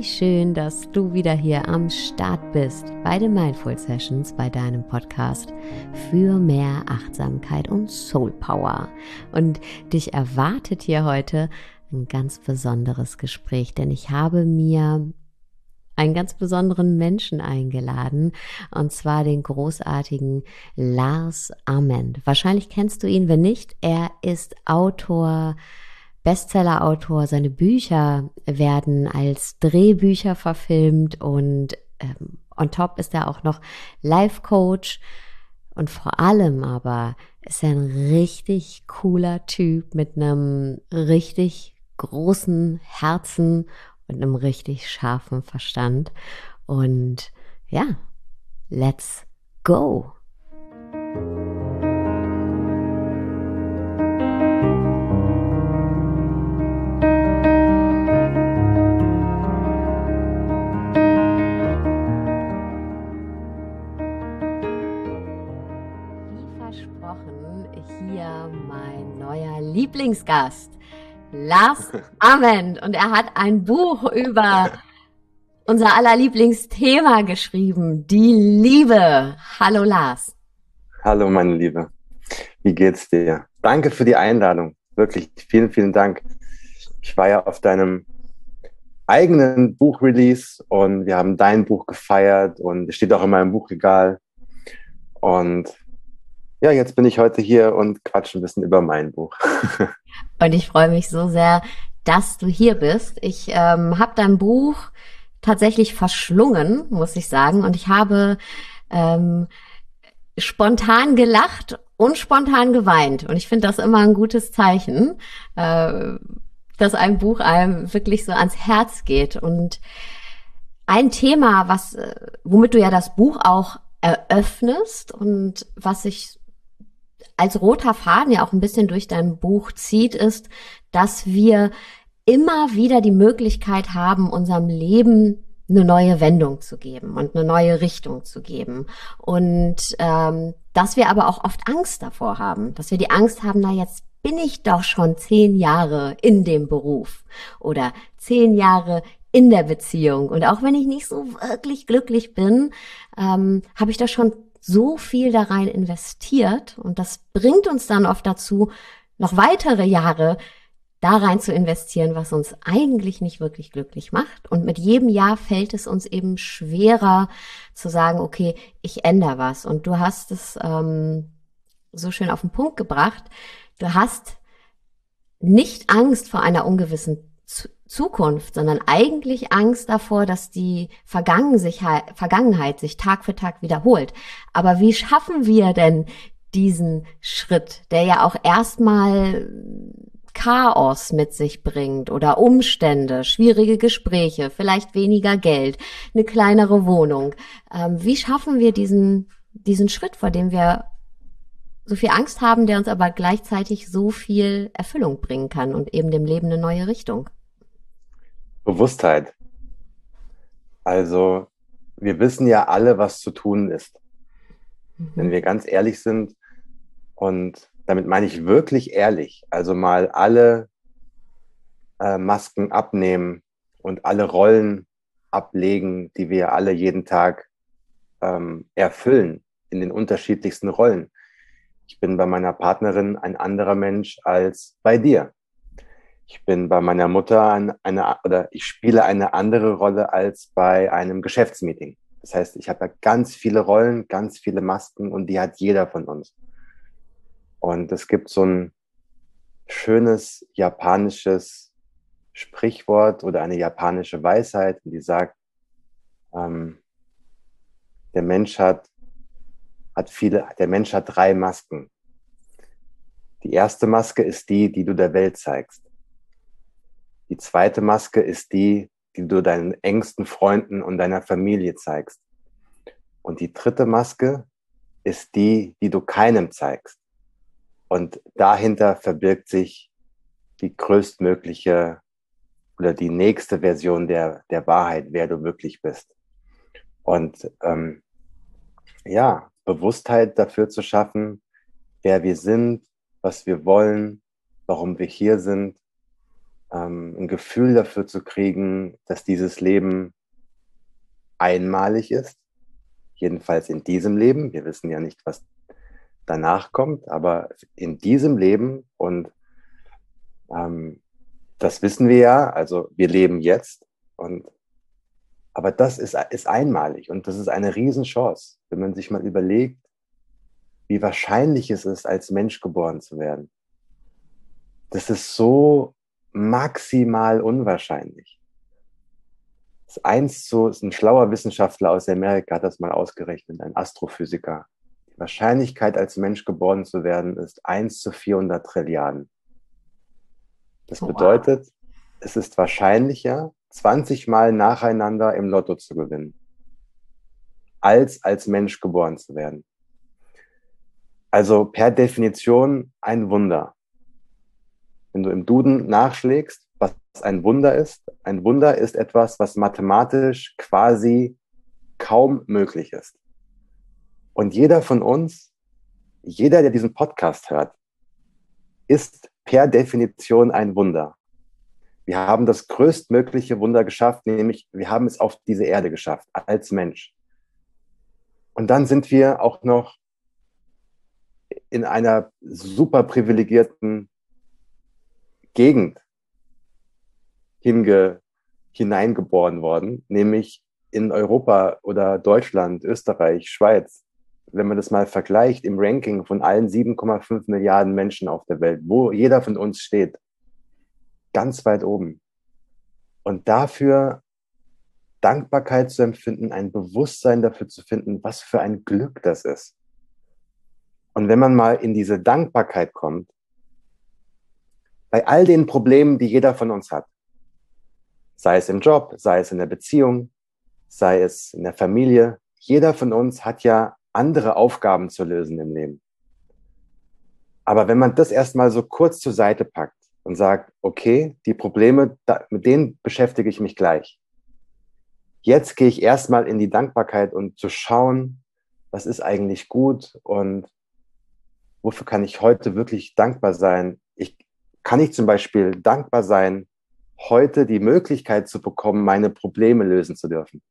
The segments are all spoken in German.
schön, dass du wieder hier am Start bist bei den Mindful Sessions, bei deinem Podcast für mehr Achtsamkeit und Soul Power. Und dich erwartet hier heute ein ganz besonderes Gespräch, denn ich habe mir einen ganz besonderen Menschen eingeladen, und zwar den großartigen Lars Ament. Wahrscheinlich kennst du ihn, wenn nicht, er ist Autor, Bestseller-Autor, seine Bücher werden als Drehbücher verfilmt und on top ist er auch noch Life-Coach und vor allem aber ist er ein richtig cooler Typ mit einem richtig großen Herzen und einem richtig scharfen Verstand. Und ja, let's go! Hier mein neuer Lieblingsgast, Lars Ament. Und er hat ein Buch über unser aller Lieblingsthema geschrieben, die Liebe. Hallo Lars. Hallo meine Liebe, wie geht's dir? Danke für die Einladung, wirklich vielen, vielen Dank. Ich war ja auf deinem eigenen Buchrelease und wir haben dein Buch gefeiert und es steht auch in meinem Buchregal. Und ja, jetzt bin ich heute hier und quatsche ein bisschen über mein Buch. Und ich freue mich so sehr, dass du hier bist. Ich habe dein Buch tatsächlich verschlungen, muss ich sagen. Und ich habe spontan gelacht und spontan geweint. Und ich finde das immer ein gutes Zeichen, dass ein Buch einem wirklich so ans Herz geht. Und ein Thema, womit du ja das Buch auch eröffnest und was sich als roter Faden ja auch ein bisschen durch dein Buch zieht, ist, dass wir immer wieder die Möglichkeit haben, unserem Leben eine neue Wendung zu geben und eine neue Richtung zu geben. Und dass wir aber auch oft Angst davor haben, dass wir die Angst haben, na jetzt bin ich doch schon 10 Jahre in dem Beruf oder 10 Jahre in der Beziehung. Und auch wenn ich nicht so wirklich glücklich bin, habe ich da schon so viel da rein investiert. Und das bringt uns dann oft dazu, noch weitere Jahre da rein zu investieren, was uns eigentlich nicht wirklich glücklich macht. Und mit jedem Jahr fällt es uns eben schwerer zu sagen, okay, ich ändere was. Und du hast es so schön auf den Punkt gebracht. Du hast nicht Angst vor einer ungewissen Zukunft, sondern eigentlich Angst davor, dass die Vergangenheit sich Tag für Tag wiederholt. Aber wie schaffen wir denn diesen Schritt, der ja auch erstmal Chaos mit sich bringt oder Umstände, schwierige Gespräche, vielleicht weniger Geld, eine kleinere Wohnung? Wie schaffen wir diesen Schritt, vor dem wir so viel Angst haben, der uns aber gleichzeitig so viel Erfüllung bringen kann und eben dem Leben eine neue Richtung? Bewusstheit. Also, wir wissen ja alle, was zu tun ist. Wenn wir ganz ehrlich sind, und damit meine ich wirklich ehrlich, also mal alle Masken abnehmen und alle Rollen ablegen, die wir alle jeden Tag erfüllen in den unterschiedlichsten Rollen. Ich bin bei meiner Partnerin ein anderer Mensch als bei dir. Ich bin bei meiner Mutter ich spiele eine andere Rolle als bei einem Geschäftsmeeting. Das heißt, ich habe ja ganz viele Rollen, ganz viele Masken und die hat jeder von uns. Und es gibt so ein schönes japanisches Sprichwort oder eine japanische Weisheit, die sagt, der Mensch hat 3 Masken. Die erste Maske ist die, die du der Welt zeigst. Die zweite Maske ist die, die du deinen engsten Freunden und deiner Familie zeigst. Und die dritte Maske ist die, die du keinem zeigst. Und dahinter verbirgt sich die größtmögliche oder die nächste Version der Wahrheit, wer du wirklich bist. Und Bewusstheit dafür zu schaffen, wer wir sind, was wir wollen, warum wir hier sind ein Gefühl dafür zu kriegen, dass dieses Leben einmalig ist, jedenfalls in diesem Leben. Wir wissen ja nicht, was danach kommt, aber in diesem Leben, und das wissen wir ja, also wir leben jetzt, aber das ist einmalig und das ist eine Riesenchance, wenn man sich mal überlegt, wie wahrscheinlich es ist, als Mensch geboren zu werden. Das ist so maximal unwahrscheinlich. Das ist ein schlauer Wissenschaftler aus Amerika, hat das mal ausgerechnet, ein Astrophysiker. Die Wahrscheinlichkeit, als Mensch geboren zu werden, ist 1 zu 400 Trilliarden. Das Wow. bedeutet, es ist wahrscheinlicher, 20 Mal nacheinander im Lotto zu gewinnen, als Mensch geboren zu werden. Also per Definition ein Wunder. Wenn du im Duden nachschlägst, was ein Wunder ist etwas, was mathematisch quasi kaum möglich ist. Und jeder von uns, jeder, der diesen Podcast hört, ist per Definition ein Wunder. Wir haben das größtmögliche Wunder geschafft, nämlich wir haben es auf diese Erde geschafft, als Mensch. Und dann sind wir auch noch in einer super privilegierten Gegend hineingeboren worden, nämlich in Europa oder Deutschland, Österreich, Schweiz. Wenn man das mal vergleicht im Ranking von allen 7,5 Milliarden Menschen auf der Welt, wo jeder von uns steht, ganz weit oben. Und dafür Dankbarkeit zu empfinden, ein Bewusstsein dafür zu finden, was für ein Glück das ist. Und wenn man mal in diese Dankbarkeit kommt, bei all den Problemen, die jeder von uns hat, sei es im Job, sei es in der Beziehung, sei es in der Familie, jeder von uns hat ja andere Aufgaben zu lösen im Leben. Aber wenn man das erstmal so kurz zur Seite packt und sagt, okay, die Probleme, mit denen beschäftige ich mich gleich. Jetzt gehe ich erstmal in die Dankbarkeit und zu schauen, was ist eigentlich gut und wofür kann ich heute wirklich dankbar sein. Kann ich zum Beispiel dankbar sein, heute die Möglichkeit zu bekommen, meine Probleme lösen zu dürfen.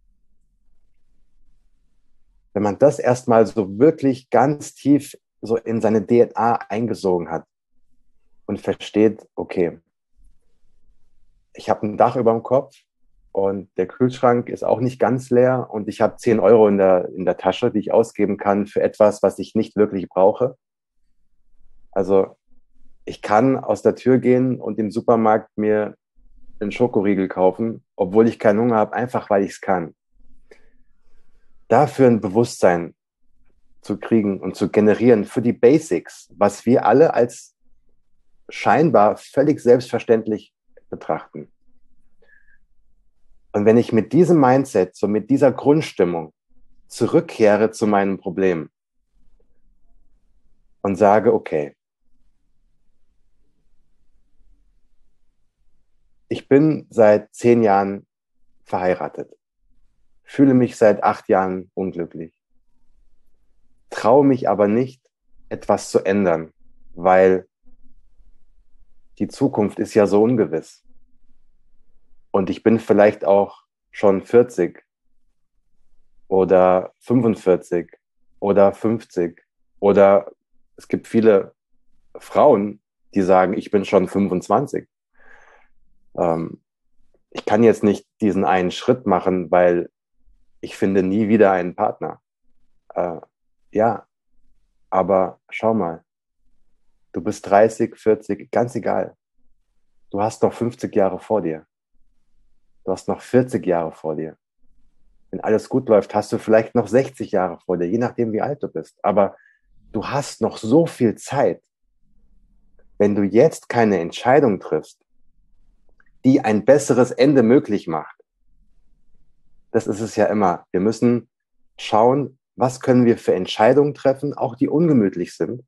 Wenn man das erstmal so wirklich ganz tief so in seine DNA eingesogen hat und versteht, okay, ich habe ein Dach über dem Kopf und der Kühlschrank ist auch nicht ganz leer und ich habe 10 Euro in der Tasche, die ich ausgeben kann für etwas, was ich nicht wirklich brauche. Also ich kann aus der Tür gehen und im Supermarkt mir einen Schokoriegel kaufen, obwohl ich keinen Hunger habe, einfach weil ich es kann. Dafür ein Bewusstsein zu kriegen und zu generieren für die Basics, was wir alle als scheinbar völlig selbstverständlich betrachten. Und wenn ich mit diesem Mindset, so mit dieser Grundstimmung zurückkehre zu meinem Problem und sage, okay, ich bin seit 10 Jahren verheiratet, fühle mich seit 8 Jahren unglücklich, traue mich aber nicht, etwas zu ändern, weil die Zukunft ist ja so ungewiss. Und ich bin vielleicht auch schon 40 oder 45 oder 50 oder es gibt viele Frauen, die sagen, ich bin schon 25. Ich kann jetzt nicht diesen einen Schritt machen, weil ich finde nie wieder einen Partner. Ja, aber schau mal, du bist 30, 40, ganz egal. Du hast noch 50 Jahre vor dir. Du hast noch 40 Jahre vor dir. Wenn alles gut läuft, hast du vielleicht noch 60 Jahre vor dir, je nachdem, wie alt du bist. Aber du hast noch so viel Zeit. Wenn du jetzt keine Entscheidung triffst, die ein besseres Ende möglich macht, das ist es ja immer. Wir müssen schauen, was können wir für Entscheidungen treffen, auch die ungemütlich sind,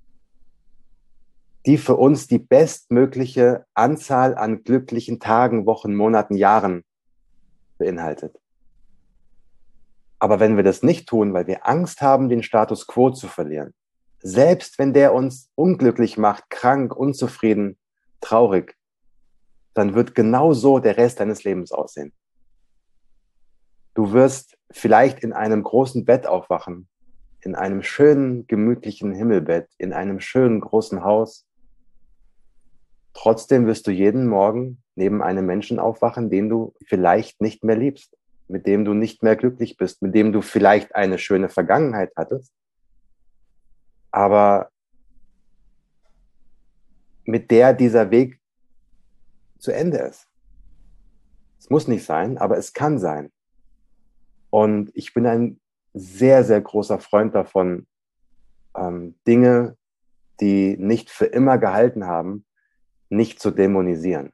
die für uns die bestmögliche Anzahl an glücklichen Tagen, Wochen, Monaten, Jahren beinhaltet. Aber wenn wir das nicht tun, weil wir Angst haben, den Status quo zu verlieren, selbst wenn der uns unglücklich macht, krank, unzufrieden, traurig, dann wird genau so der Rest deines Lebens aussehen. Du wirst vielleicht in einem großen Bett aufwachen, in einem schönen, gemütlichen Himmelbett, in einem schönen, großen Haus. Trotzdem wirst du jeden Morgen neben einem Menschen aufwachen, den du vielleicht nicht mehr liebst, mit dem du nicht mehr glücklich bist, mit dem du vielleicht eine schöne Vergangenheit hattest, aber mit der dieser Weg zu Ende ist. Es muss nicht sein, aber es kann sein. Und ich bin ein sehr, sehr großer Freund davon, Dinge, die nicht für immer gehalten haben, nicht zu dämonisieren.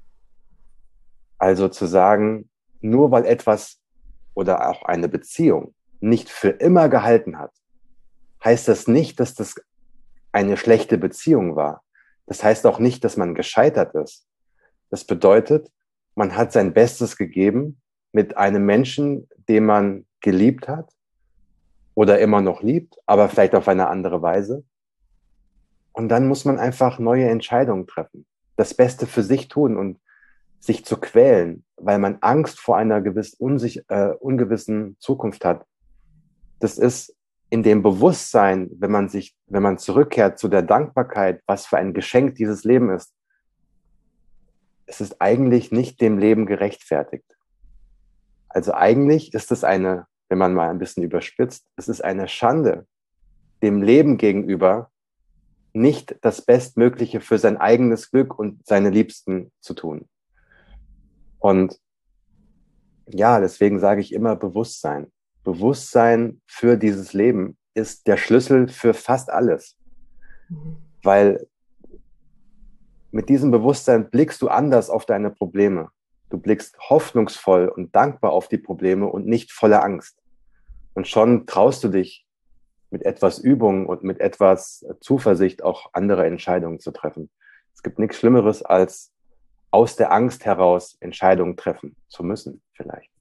Also zu sagen, nur weil etwas oder auch eine Beziehung nicht für immer gehalten hat, heißt das nicht, dass das eine schlechte Beziehung war. Das heißt auch nicht, dass man gescheitert ist. Das bedeutet, man hat sein Bestes gegeben mit einem Menschen, den man geliebt hat oder immer noch liebt, aber vielleicht auf eine andere Weise. Und dann muss man einfach neue Entscheidungen treffen, das Beste für sich tun und sich zu quälen, weil man Angst vor einer ungewissen Zukunft hat. Das ist in dem Bewusstsein, wenn man zurückkehrt zu der Dankbarkeit, was für ein Geschenk dieses Leben ist, es ist eigentlich nicht dem Leben gerechtfertigt. Also eigentlich ist es wenn man mal ein bisschen überspitzt, es ist eine Schande, dem Leben gegenüber nicht das Bestmögliche für sein eigenes Glück und seine Liebsten zu tun. Und ja, deswegen sage ich immer Bewusstsein. Bewusstsein für dieses Leben ist der Schlüssel für fast alles. Weil mit diesem Bewusstsein blickst du anders auf deine Probleme. Du blickst hoffnungsvoll und dankbar auf die Probleme und nicht voller Angst. Und schon traust du dich mit etwas Übung und mit etwas Zuversicht auch andere Entscheidungen zu treffen. Es gibt nichts Schlimmeres, als aus der Angst heraus Entscheidungen treffen zu müssen, vielleicht.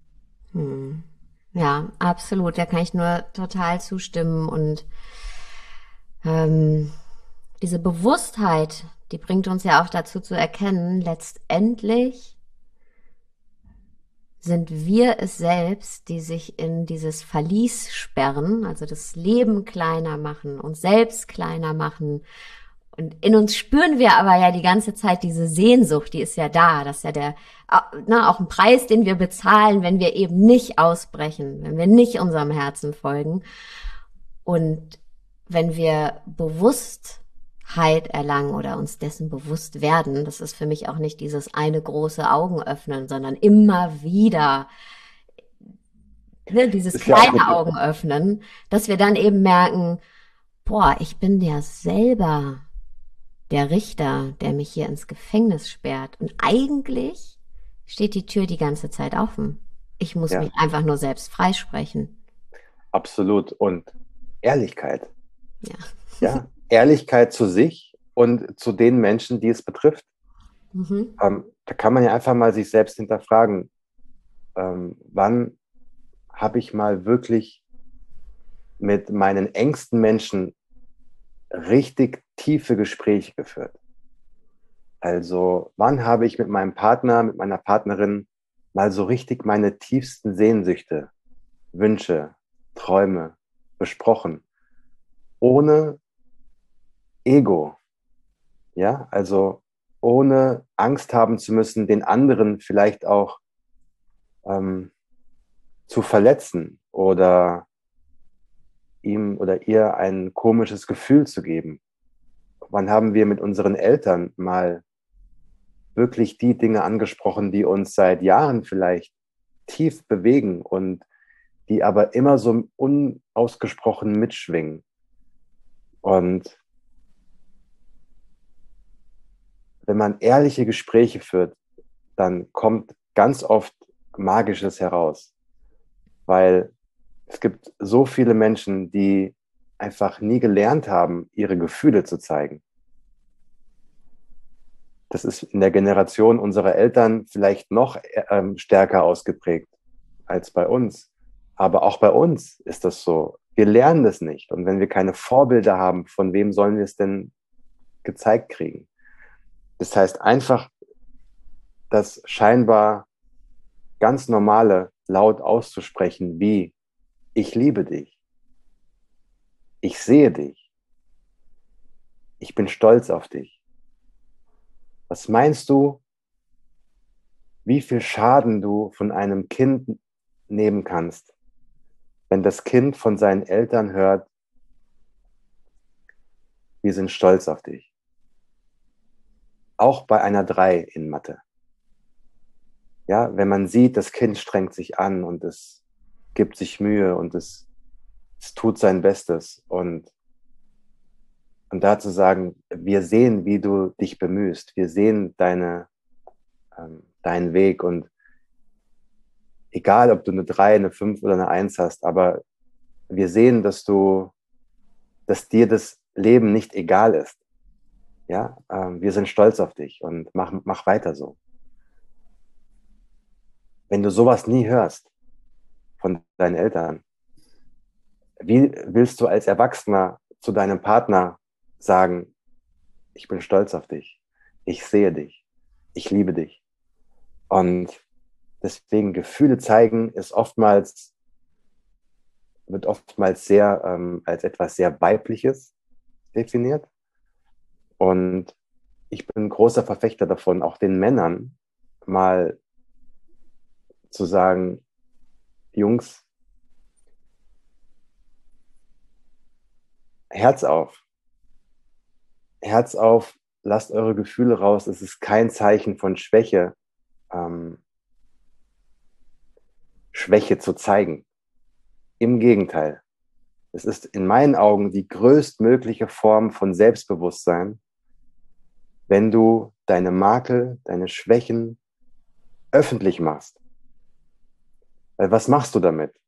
Ja, absolut. Da kann ich nur total zustimmen. Und diese Bewusstheit, die bringt uns ja auch dazu zu erkennen, letztendlich sind wir es selbst, die sich in dieses Verlies sperren, also das Leben kleiner machen, uns selbst kleiner machen. Und in uns spüren wir aber ja die ganze Zeit diese Sehnsucht, die ist ja da. Das ist ja auch ein Preis, den wir bezahlen, wenn wir eben nicht ausbrechen, wenn wir nicht unserem Herzen folgen. Und wenn wir Bewusstheit erlangen oder uns dessen bewusst werden, das ist für mich auch nicht dieses eine große Augen öffnen, sondern immer wieder dieses kleine Augen öffnen, dass wir dann eben merken, boah, ich bin ja selber der Richter, der mich hier ins Gefängnis sperrt. Und eigentlich steht die Tür die ganze Zeit offen. Ich muss mich einfach nur selbst freisprechen. Absolut. Und Ehrlichkeit. Ja. Ja, Ehrlichkeit zu sich und zu den Menschen, die es betrifft. Da kann man ja einfach mal sich selbst hinterfragen, wann habe ich mal wirklich mit meinen engsten Menschen richtig tiefe Gespräche geführt? Also, wann habe ich mit meinem Partner, mit meiner Partnerin mal so richtig meine tiefsten Sehnsüchte, Wünsche, Träume besprochen? Ohne Ego. Ja, also ohne Angst haben zu müssen, den anderen vielleicht auch zu verletzen oder ihm oder ihr ein komisches Gefühl zu geben. Wann haben wir mit unseren Eltern mal wirklich die Dinge angesprochen, die uns seit Jahren vielleicht tief bewegen und die aber immer so unausgesprochen mitschwingen? Und wenn man ehrliche Gespräche führt, dann kommt ganz oft Magisches heraus, weil es gibt so viele Menschen, die einfach nie gelernt haben, ihre Gefühle zu zeigen. Das ist in der Generation unserer Eltern vielleicht noch stärker ausgeprägt als bei uns. Aber auch bei uns ist das so. Wir lernen das nicht. Und wenn wir keine Vorbilder haben, von wem sollen wir es denn gezeigt kriegen? Das heißt, einfach das scheinbar ganz Normale laut auszusprechen, wie ich liebe dich, ich sehe dich, ich bin stolz auf dich. Was meinst du, wie viel Schaden du von einem Kind nehmen kannst, wenn das Kind von seinen Eltern hört, wir sind stolz auf dich? Auch bei einer 3 in Mathe. Ja, wenn man sieht, das Kind strengt sich an und es gibt sich Mühe und es tut sein Bestes. Und da zu sagen, wir sehen, wie du dich bemühst, wir sehen deinen Weg, und egal, ob du eine 3, eine 5 oder eine 1 hast, aber wir sehen, dass dir das Leben nicht egal ist. Ja, wir sind stolz auf dich und mach weiter so. Wenn du sowas nie hörst von deinen Eltern, wie willst du als Erwachsener zu deinem Partner sagen, ich bin stolz auf dich, ich sehe dich, ich liebe dich? Und deswegen Gefühle zeigen wird oftmals sehr als etwas sehr Weibliches definiert. Und ich bin ein großer Verfechter davon, auch den Männern mal zu sagen, Jungs, Herz auf. Herz auf, lasst eure Gefühle raus. Es ist kein Zeichen von Schwäche, Schwäche zu zeigen. Im Gegenteil. Es ist in meinen Augen die größtmögliche Form von Selbstbewusstsein, wenn du deine Makel, deine Schwächen öffentlich machst. Weil was machst du damit?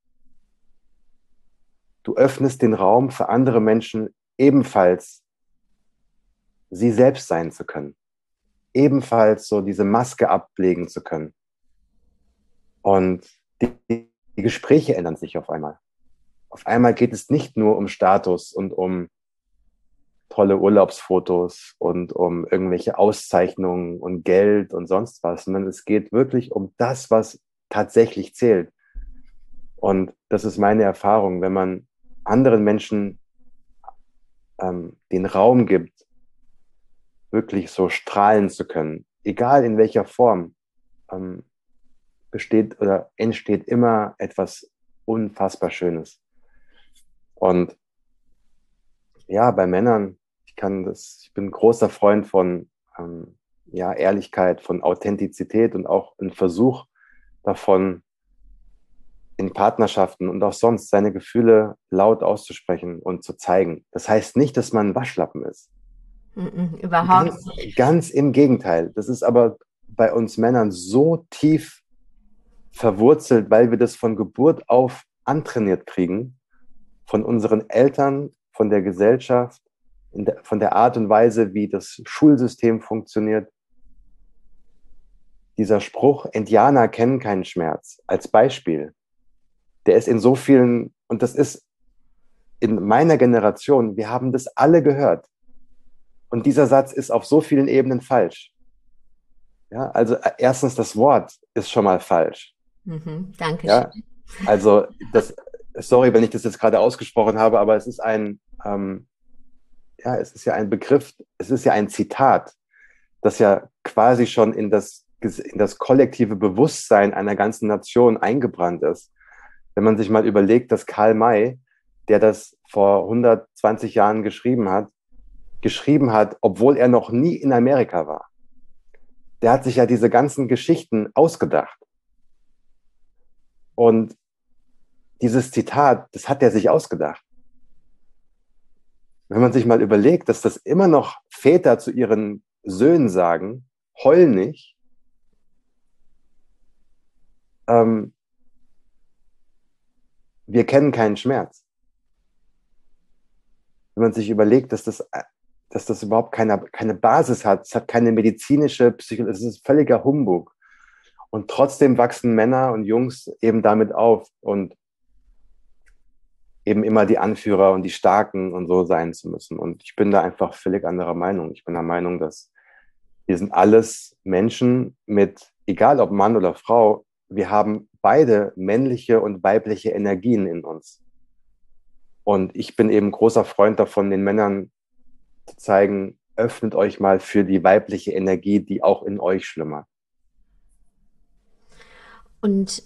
Du öffnest den Raum für andere Menschen, ebenfalls sie selbst sein zu können. Ebenfalls so diese Maske ablegen zu können. Und die Gespräche ändern sich auf einmal. Auf einmal geht es nicht nur um Status und um tolle Urlaubsfotos und um irgendwelche Auszeichnungen und Geld und sonst was, sondern es geht wirklich um das, was tatsächlich zählt. Und das ist meine Erfahrung, wenn man anderen Menschen den Raum gibt, wirklich so strahlen zu können, egal in welcher Form, besteht oder entsteht immer etwas unfassbar Schönes. Und ja, bei Männern, ich bin ein großer Freund von ja, Ehrlichkeit, von Authentizität und auch ein Versuch davon, in Partnerschaften und auch sonst seine Gefühle laut auszusprechen und zu zeigen. Das heißt nicht, dass man ein Waschlappen ist. Überhaupt nicht. Ganz im Gegenteil. Das ist aber bei uns Männern so tief verwurzelt, weil wir das von Geburt auf antrainiert kriegen, von unseren Eltern, von der Gesellschaft, von der Art und Weise, wie das Schulsystem funktioniert. Dieser Spruch, Indianer kennen keinen Schmerz, als Beispiel, der ist in so vielen, und das ist in meiner Generation, wir haben das alle gehört. Und dieser Satz ist auf so vielen Ebenen falsch. Ja, also erstens, das Wort ist schon mal falsch. Danke Ja, schön. also sorry, wenn ich das jetzt gerade ausgesprochen habe, aber es ist ja, es ist ja ein Begriff, es ist ja ein Zitat, das ja quasi schon in das kollektive Bewusstsein einer ganzen Nation eingebrannt ist. Wenn man sich mal überlegt, dass Karl May, der das vor 120 Jahren geschrieben hat, obwohl er noch nie in Amerika war. Der hat sich ja diese ganzen Geschichten ausgedacht. Und dieses Zitat, das hat er sich ausgedacht. Wenn man sich mal überlegt, dass das immer noch Väter zu ihren Söhnen sagen, heul nicht, wir kennen keinen Schmerz. Wenn man sich überlegt, dass das überhaupt keine Basis hat, es hat keine medizinische Psychologie, es ist völliger Humbug. Und trotzdem wachsen Männer und Jungs eben damit auf und eben immer die Anführer und die Starken und so sein zu müssen. Und ich bin da einfach völlig anderer Meinung. Ich bin der Meinung, dass Wir sind alles Menschen mit, egal ob Mann oder Frau, wir haben beide männliche und weibliche Energien in uns. Und ich bin eben großer Freund davon, den Männern zu zeigen, öffnet euch mal für die weibliche Energie, die auch in euch schlummert. Und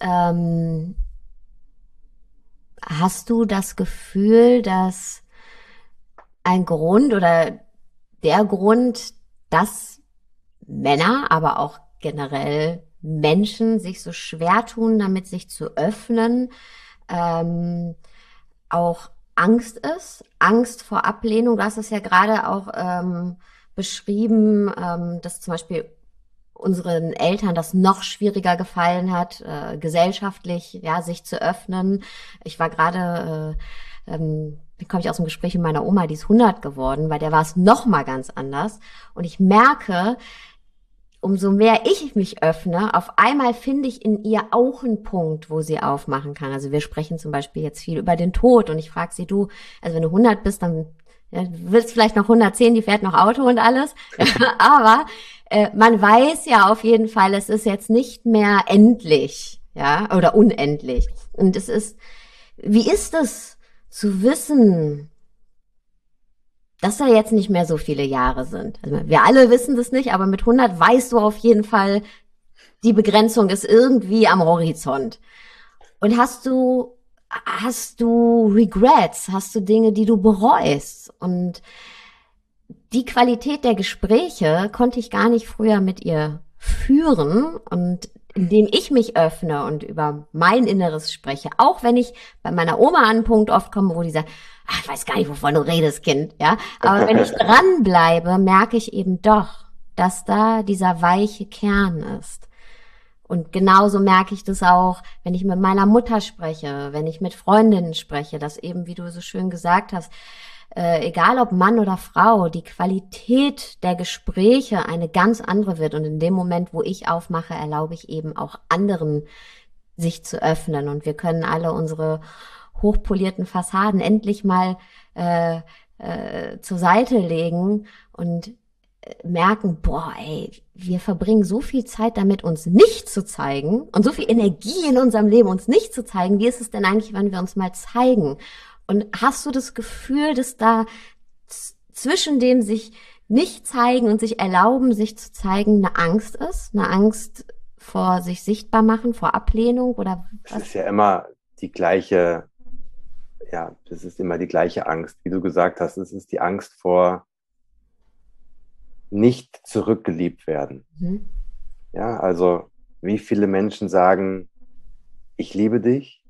hast du das Gefühl, dass ein Grund oder der Grund, dass Männer, aber auch generell Menschen sich so schwer tun, damit sich zu öffnen, ähm, auch Angst ist, Angst vor Ablehnung. Du hast es ja gerade auch beschrieben, dass zum Beispiel unseren Eltern das noch schwieriger gefallen hat, gesellschaftlich ja sich zu öffnen. Ich war gerade wie komme ich aus dem Gespräch mit meiner Oma, die ist 100 geworden, weil der war es noch mal ganz anders. Und ich merke, umso mehr ich mich öffne, auf einmal finde ich in ihr auch einen Punkt, wo sie aufmachen kann. Also wir sprechen zum Beispiel jetzt viel über den Tod und ich frage sie, du, also wenn du 100 bist, dann ja, wird es vielleicht noch 110, die fährt noch Auto und alles. Aber man weiß ja auf jeden Fall, es ist jetzt nicht mehr endlich, ja, oder unendlich. Und es ist, wie ist es zu wissen, dass da jetzt nicht mehr so viele Jahre sind? Also wir alle wissen das nicht, aber mit 100 weißt du auf jeden Fall, die Begrenzung ist irgendwie am Horizont. Und hast du Regrets? Hast du Dinge, die du bereust? Und die Qualität der Gespräche konnte ich gar nicht früher mit ihr führen. Und indem ich mich öffne und über mein Inneres spreche, auch wenn ich bei meiner Oma an einen Punkt oft komme, wo die sagt, ach, ich weiß gar nicht, wovon du redest, Kind, ja. Aber wenn ich dranbleibe, merke ich eben doch, dass da dieser weiche Kern ist. Und genauso merke ich das auch, wenn ich mit meiner Mutter spreche, wenn ich mit Freundinnen spreche, dass eben, wie du so schön gesagt hast, egal ob Mann oder Frau, die Qualität der Gespräche eine ganz andere wird. Und in dem Moment, wo ich aufmache, erlaube ich eben auch anderen, sich zu öffnen. Und wir können alle unsere hochpolierten Fassaden endlich mal zur Seite legen und merken, boah, ey, wir verbringen so viel Zeit damit, uns nicht zu zeigen und so viel Energie in unserem Leben, uns nicht zu zeigen. Wie ist es denn eigentlich, wenn wir uns mal zeigen? Und hast du das Gefühl, dass da zwischen dem sich nicht zeigen und sich erlauben, sich zu zeigen, eine Angst ist? Eine Angst vor sich sichtbar machen, vor Ablehnung oder Es was? ist ja immer die gleiche, ja, das ist immer die gleiche Angst, wie du gesagt hast. Es ist die Angst vor nicht zurückgeliebt werden. Mhm. Ja, also wie viele Menschen sagen, ich liebe dich,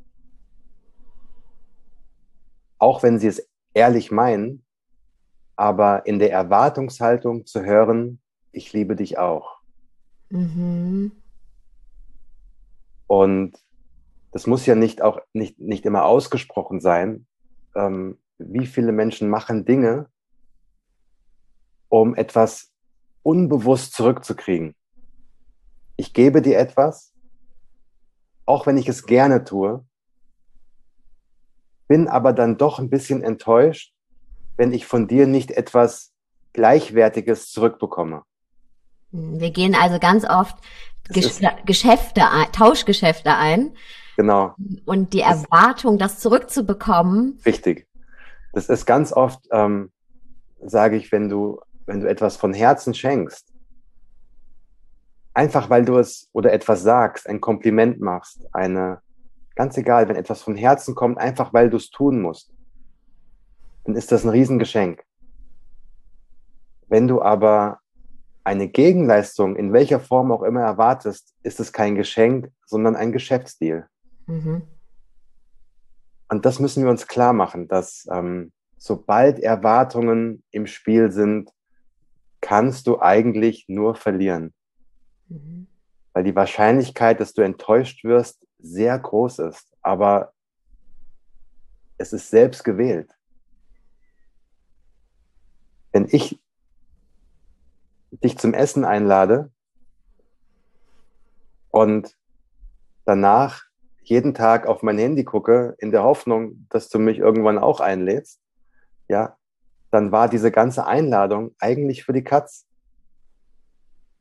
auch wenn sie es ehrlich meinen, aber in der Erwartungshaltung zu hören, ich liebe dich auch. Mhm. Und das muss ja nicht immer ausgesprochen sein. Wie viele Menschen machen Dinge, um etwas unbewusst zurückzukriegen? Ich gebe dir etwas, auch wenn ich es gerne tue, bin aber dann doch ein bisschen enttäuscht, wenn ich von dir nicht etwas Gleichwertiges zurückbekomme. Wir gehen also ganz oft Das ist, Geschäfte Tauschgeschäfte ein genau, und die das ist Erwartung, das zurückzubekommen. richtig. Das ist ganz oft, sage ich, wenn du etwas von Herzen schenkst, einfach weil du es oder etwas sagst, ein Kompliment machst, ganz egal, wenn etwas von Herzen kommt, einfach weil du es tun musst, dann ist das ein Riesengeschenk. Wenn du aber eine Gegenleistung in welcher Form auch immer erwartest, ist es kein Geschenk, sondern ein Geschäftsdeal. Mhm. Und das müssen wir uns klar machen, dass sobald Erwartungen im Spiel sind, kannst du eigentlich nur verlieren. Mhm. Weil die Wahrscheinlichkeit, dass du enttäuscht wirst, sehr groß ist. Aber es ist selbst gewählt. Wenn ich dich zum Essen einlade und danach jeden Tag auf mein Handy gucke, in der Hoffnung, dass du mich irgendwann auch einlädst, ja, dann war diese ganze Einladung eigentlich für die Katz.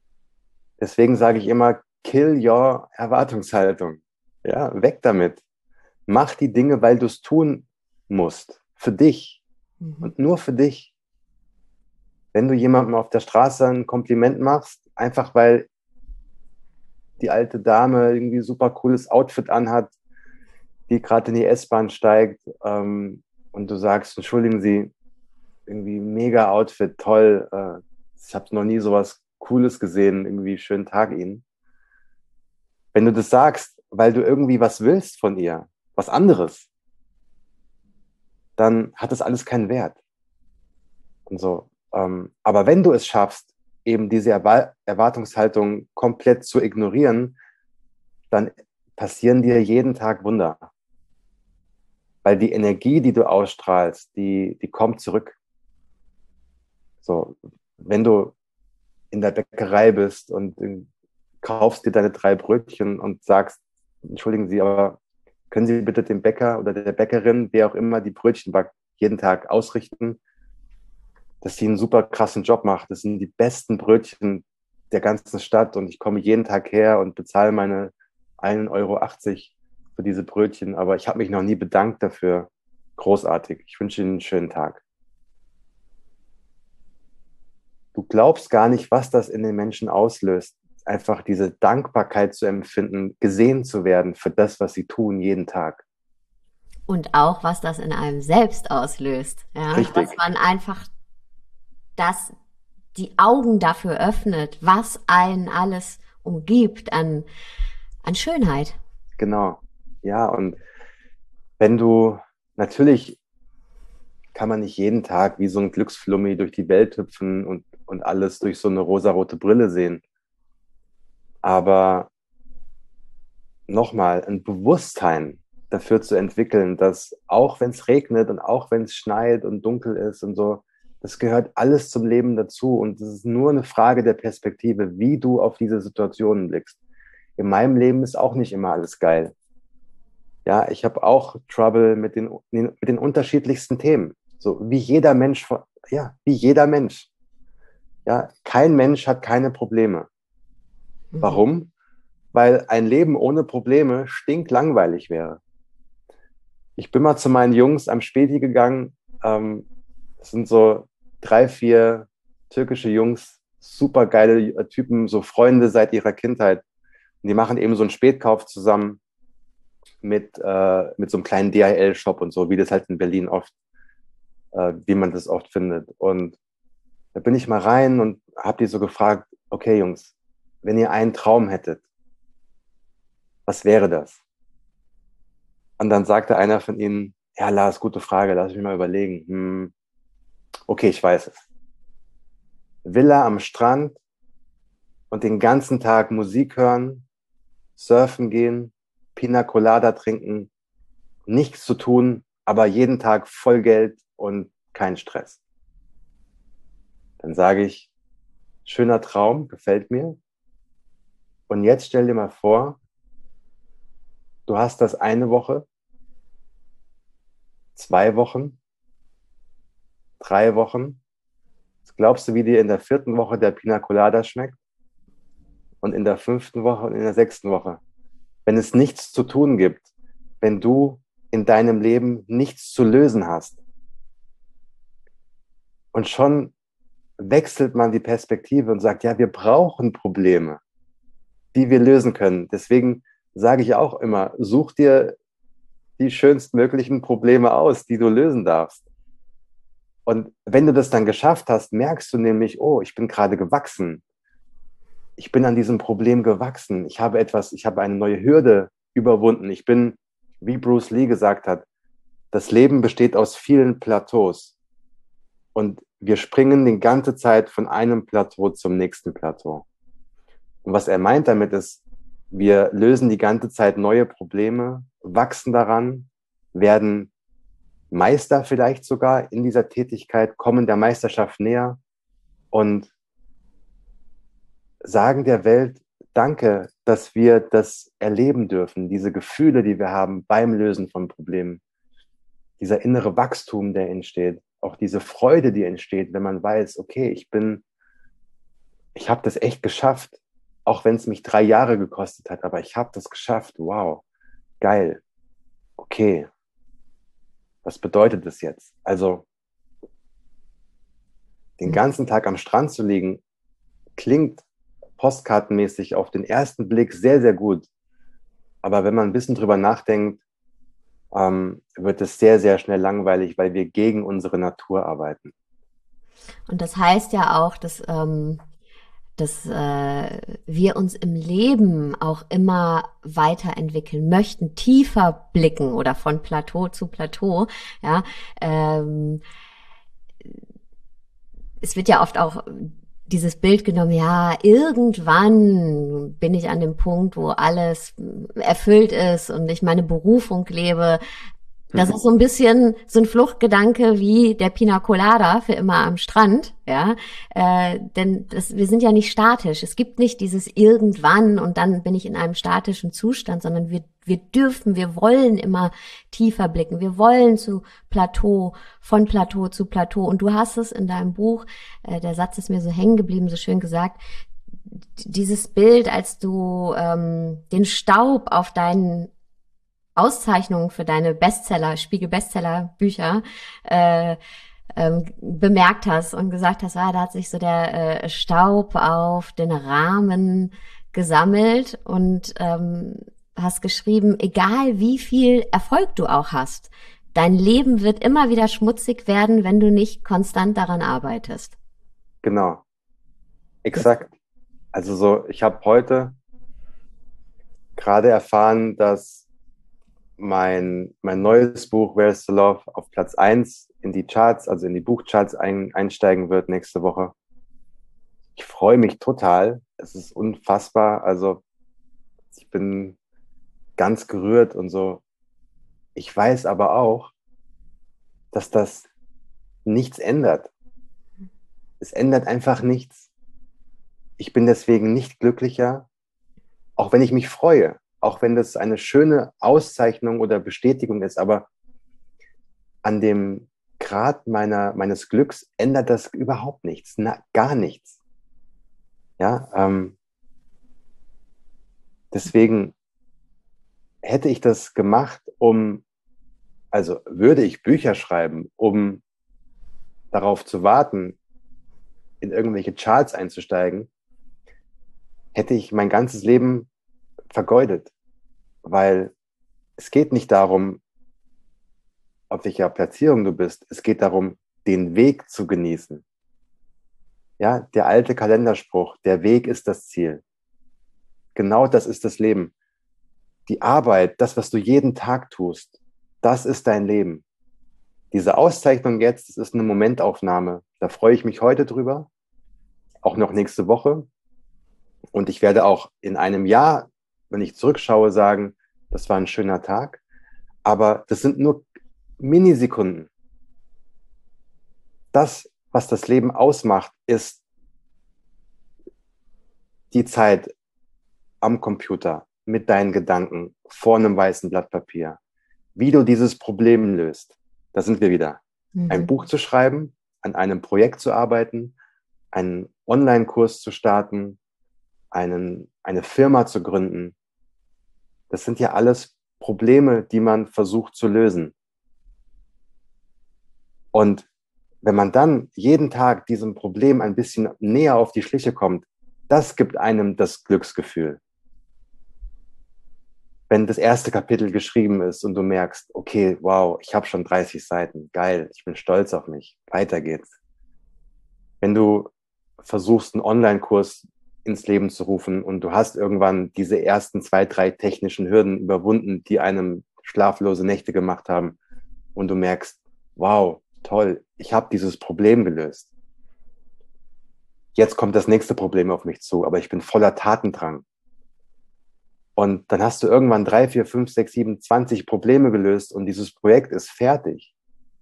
Deswegen sage ich immer, kill your Erwartungshaltung. Ja, weg damit. Mach die Dinge, weil du es tun musst. Für dich Mhm. und nur für dich. Wenn du jemandem auf der Straße ein Kompliment machst, einfach weil die alte Dame irgendwie super cooles Outfit anhat, die gerade in die S-Bahn steigt, und du sagst, entschuldigen Sie, irgendwie mega Outfit, toll, ich habe noch nie sowas Cooles gesehen, irgendwie schönen Tag Ihnen. Wenn du das sagst, weil du irgendwie was willst von ihr, was anderes, dann hat das alles keinen Wert. Und so. Aber wenn du es schaffst, eben diese Erwartungshaltung komplett zu ignorieren, dann passieren dir jeden Tag Wunder. Weil die Energie, die du ausstrahlst, die kommt zurück. So, wenn du in der Bäckerei bist und kaufst dir deine 3 Brötchen und sagst, entschuldigen Sie, aber können Sie bitte dem Bäcker oder der Bäckerin, wer auch immer die Brötchen backt, jeden Tag ausrichten, dass sie einen super krassen Job macht. Das sind die besten Brötchen der ganzen Stadt und ich komme jeden Tag her und bezahle meine 1,80 € für diese Brötchen, aber ich habe mich noch nie bedankt dafür. Großartig. Ich wünsche Ihnen einen schönen Tag. Du glaubst gar nicht, was das in den Menschen auslöst. Einfach diese Dankbarkeit zu empfinden, gesehen zu werden für das, was sie tun jeden Tag. Und auch, was das in einem selbst auslöst. Ja, dass Richtig, man einfach das, die Augen dafür öffnet, was einen alles umgibt an Schönheit. genau. Ja, und wenn du, natürlich kann man nicht jeden Tag wie so ein Glücksflummi durch die Welt hüpfen und alles durch so eine rosarote Brille sehen. Aber nochmal, ein Bewusstsein dafür zu entwickeln, dass auch wenn es regnet und auch wenn es schneit und dunkel ist und so, das gehört alles zum Leben dazu. Und es ist nur eine Frage der Perspektive, wie du auf diese Situationen blickst. In meinem Leben ist auch nicht immer alles geil. Ja, ich habe auch Trouble mit den unterschiedlichsten Themen. So wie jeder Mensch, ja, wie jeder Mensch. Ja, kein Mensch hat keine Probleme. Mhm. Warum? Weil ein Leben ohne Probleme stinklangweilig wäre. Ich bin mal zu meinen Jungs am Späti gegangen. Das sind so 3, 4 türkische Jungs, super geile Typen, so Freunde seit ihrer Kindheit. Und die machen eben so einen Spätkauf zusammen mit so einem kleinen DHL-Shop und so, wie das halt in Berlin oft, wie man das oft findet. Und da bin ich mal rein und habe die so gefragt, okay Jungs, wenn ihr einen Traum hättet, was wäre das? Und dann sagte einer von ihnen, ja Lars, gute Frage, lass mich mal überlegen. Okay, ich weiß es. Villa am Strand und den ganzen Tag Musik hören, surfen gehen, Pina Colada trinken, nichts zu tun, aber jeden Tag voll Geld und kein Stress. Dann sage ich, schöner Traum, gefällt mir. Und jetzt stell dir mal vor, du hast das eine Woche, 2 Wochen, 3 Wochen. Was glaubst du, wie dir in der 4. Woche der Pina Colada schmeckt? Und in der 5. Woche und in der 6. Woche? Wenn es nichts zu tun gibt, wenn du in deinem Leben nichts zu lösen hast. Und schon wechselt man die Perspektive und sagt, ja, wir brauchen Probleme, die wir lösen können. Deswegen sage ich auch immer, such dir die schönstmöglichen Probleme aus, die du lösen darfst. Und wenn du das dann geschafft hast, merkst du nämlich, oh, ich bin gerade gewachsen. Ich bin an diesem Problem gewachsen. Ich habe eine neue Hürde überwunden. Ich bin, wie Bruce Lee gesagt hat, das Leben besteht aus vielen Plateaus. Und wir springen die ganze Zeit von einem Plateau zum nächsten Plateau. Und was er meint damit ist, wir lösen die ganze Zeit neue Probleme, wachsen daran, werden Meister vielleicht sogar in dieser Tätigkeit, kommen der Meisterschaft näher und sagen der Welt, danke, dass wir das erleben dürfen, diese Gefühle, die wir haben beim Lösen von Problemen, dieser innere Wachstum, der entsteht, auch diese Freude, die entsteht, wenn man weiß, okay, ich habe das echt geschafft. auch wenn es mich 3 Jahre gekostet hat, aber ich habe das geschafft. Wow, geil. Okay, was bedeutet das jetzt? Also den ganzen Tag am Strand zu liegen, klingt postkartenmäßig auf den ersten Blick sehr, sehr gut. Aber wenn man ein bisschen drüber nachdenkt, wird es sehr, sehr schnell langweilig, weil wir gegen unsere Natur arbeiten. Und das heißt ja auch, dass wir uns im Leben auch immer weiterentwickeln möchten, tiefer blicken oder von Plateau zu Plateau. Ja, es wird ja oft auch dieses Bild genommen, ja, irgendwann bin ich an dem Punkt, wo alles erfüllt ist und ich meine Berufung lebe. Das ist so ein bisschen so ein Fluchtgedanke wie der Pina Colada für immer am Strand, ja. Denn wir sind ja nicht statisch. Es gibt nicht dieses irgendwann und dann bin ich in einem statischen Zustand, sondern wir wollen immer tiefer blicken. Wir wollen zu Plateau, von Plateau zu Plateau. Und du hast es in deinem Buch, der Satz ist mir so hängen geblieben, so schön gesagt, dieses Bild, als du den Staub auf deinen Auszeichnungen für deine Bestseller, Spiegel-Bestseller-Bücher bemerkt hast und gesagt hast, da hat sich so der Staub auf den Rahmen gesammelt und hast geschrieben, egal wie viel Erfolg du auch hast, dein Leben wird immer wieder schmutzig werden, wenn du nicht konstant daran arbeitest. Genau, exakt. Also so, ich habe heute gerade erfahren, dass mein neues Buch Where's the Love auf Platz 1 in die Charts, also in die Buchcharts einsteigen wird nächste Woche. Ich freue mich total. Es ist unfassbar. Also ich bin ganz gerührt und so. Ich weiß aber auch, dass das nichts ändert. Es ändert einfach nichts. Ich bin deswegen nicht glücklicher, auch wenn ich mich freue, auch wenn das eine schöne Auszeichnung oder Bestätigung ist, aber an dem Grad meines Glücks ändert das überhaupt nichts, gar nichts. Ja, deswegen hätte ich das gemacht, also würde ich Bücher schreiben, um darauf zu warten, in irgendwelche Charts einzusteigen, hätte ich mein ganzes Leben vergeudet, weil es geht nicht darum, auf welcher Platzierung du bist. Es geht darum, den Weg zu genießen. Ja, der alte Kalenderspruch, der Weg ist das Ziel. Genau das ist das Leben. Die Arbeit, das, was du jeden Tag tust, das ist dein Leben. Diese Auszeichnung jetzt, das ist eine Momentaufnahme. Da freue ich mich heute drüber, auch noch nächste Woche. Und ich werde auch in einem Jahr, wenn ich zurückschaue, sagen, das war ein schöner Tag. Aber das sind nur Minisekunden. Das, was das Leben ausmacht, ist die Zeit am Computer mit deinen Gedanken vor einem weißen Blatt Papier. Wie du dieses Problem löst. Da sind wir wieder. Ein Buch zu schreiben, an einem Projekt zu arbeiten, einen Online-Kurs zu starten, eine Firma zu gründen. Das sind ja alles Probleme, die man versucht zu lösen. Und wenn man dann jeden Tag diesem Problem ein bisschen näher auf die Schliche kommt, das gibt einem das Glücksgefühl. Wenn das erste Kapitel geschrieben ist und du merkst, okay, wow, ich habe schon 30 Seiten, geil, ich bin stolz auf mich, weiter geht's. Wenn du versuchst, einen Online-Kurs ins Leben zu rufen und du hast irgendwann diese ersten 2, 3 technischen Hürden überwunden, die einem schlaflose Nächte gemacht haben und du merkst, wow, toll, ich habe dieses Problem gelöst. Jetzt kommt das nächste Problem auf mich zu, aber ich bin voller Tatendrang. Und dann hast du irgendwann 3, 4, 5, 6, 7, 20 Probleme gelöst und dieses Projekt ist fertig.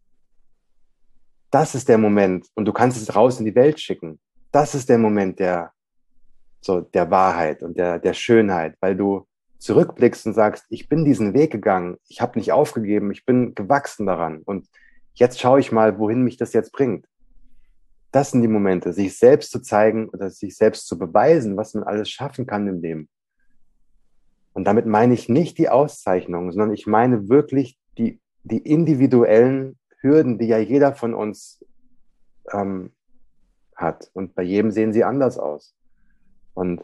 Das ist der Moment und du kannst es raus in die Welt schicken. Das ist der Moment der Wahrheit und der Schönheit, weil du zurückblickst und sagst, ich bin diesen Weg gegangen, ich habe nicht aufgegeben, ich bin gewachsen daran und jetzt schaue ich mal, wohin mich das jetzt bringt. Das sind die Momente, sich selbst zu zeigen oder sich selbst zu beweisen, was man alles schaffen kann im Leben. Und damit meine ich nicht die Auszeichnungen, sondern ich meine wirklich die individuellen Hürden, die ja jeder von uns ähm, hat. Und bei jedem sehen sie anders aus. Und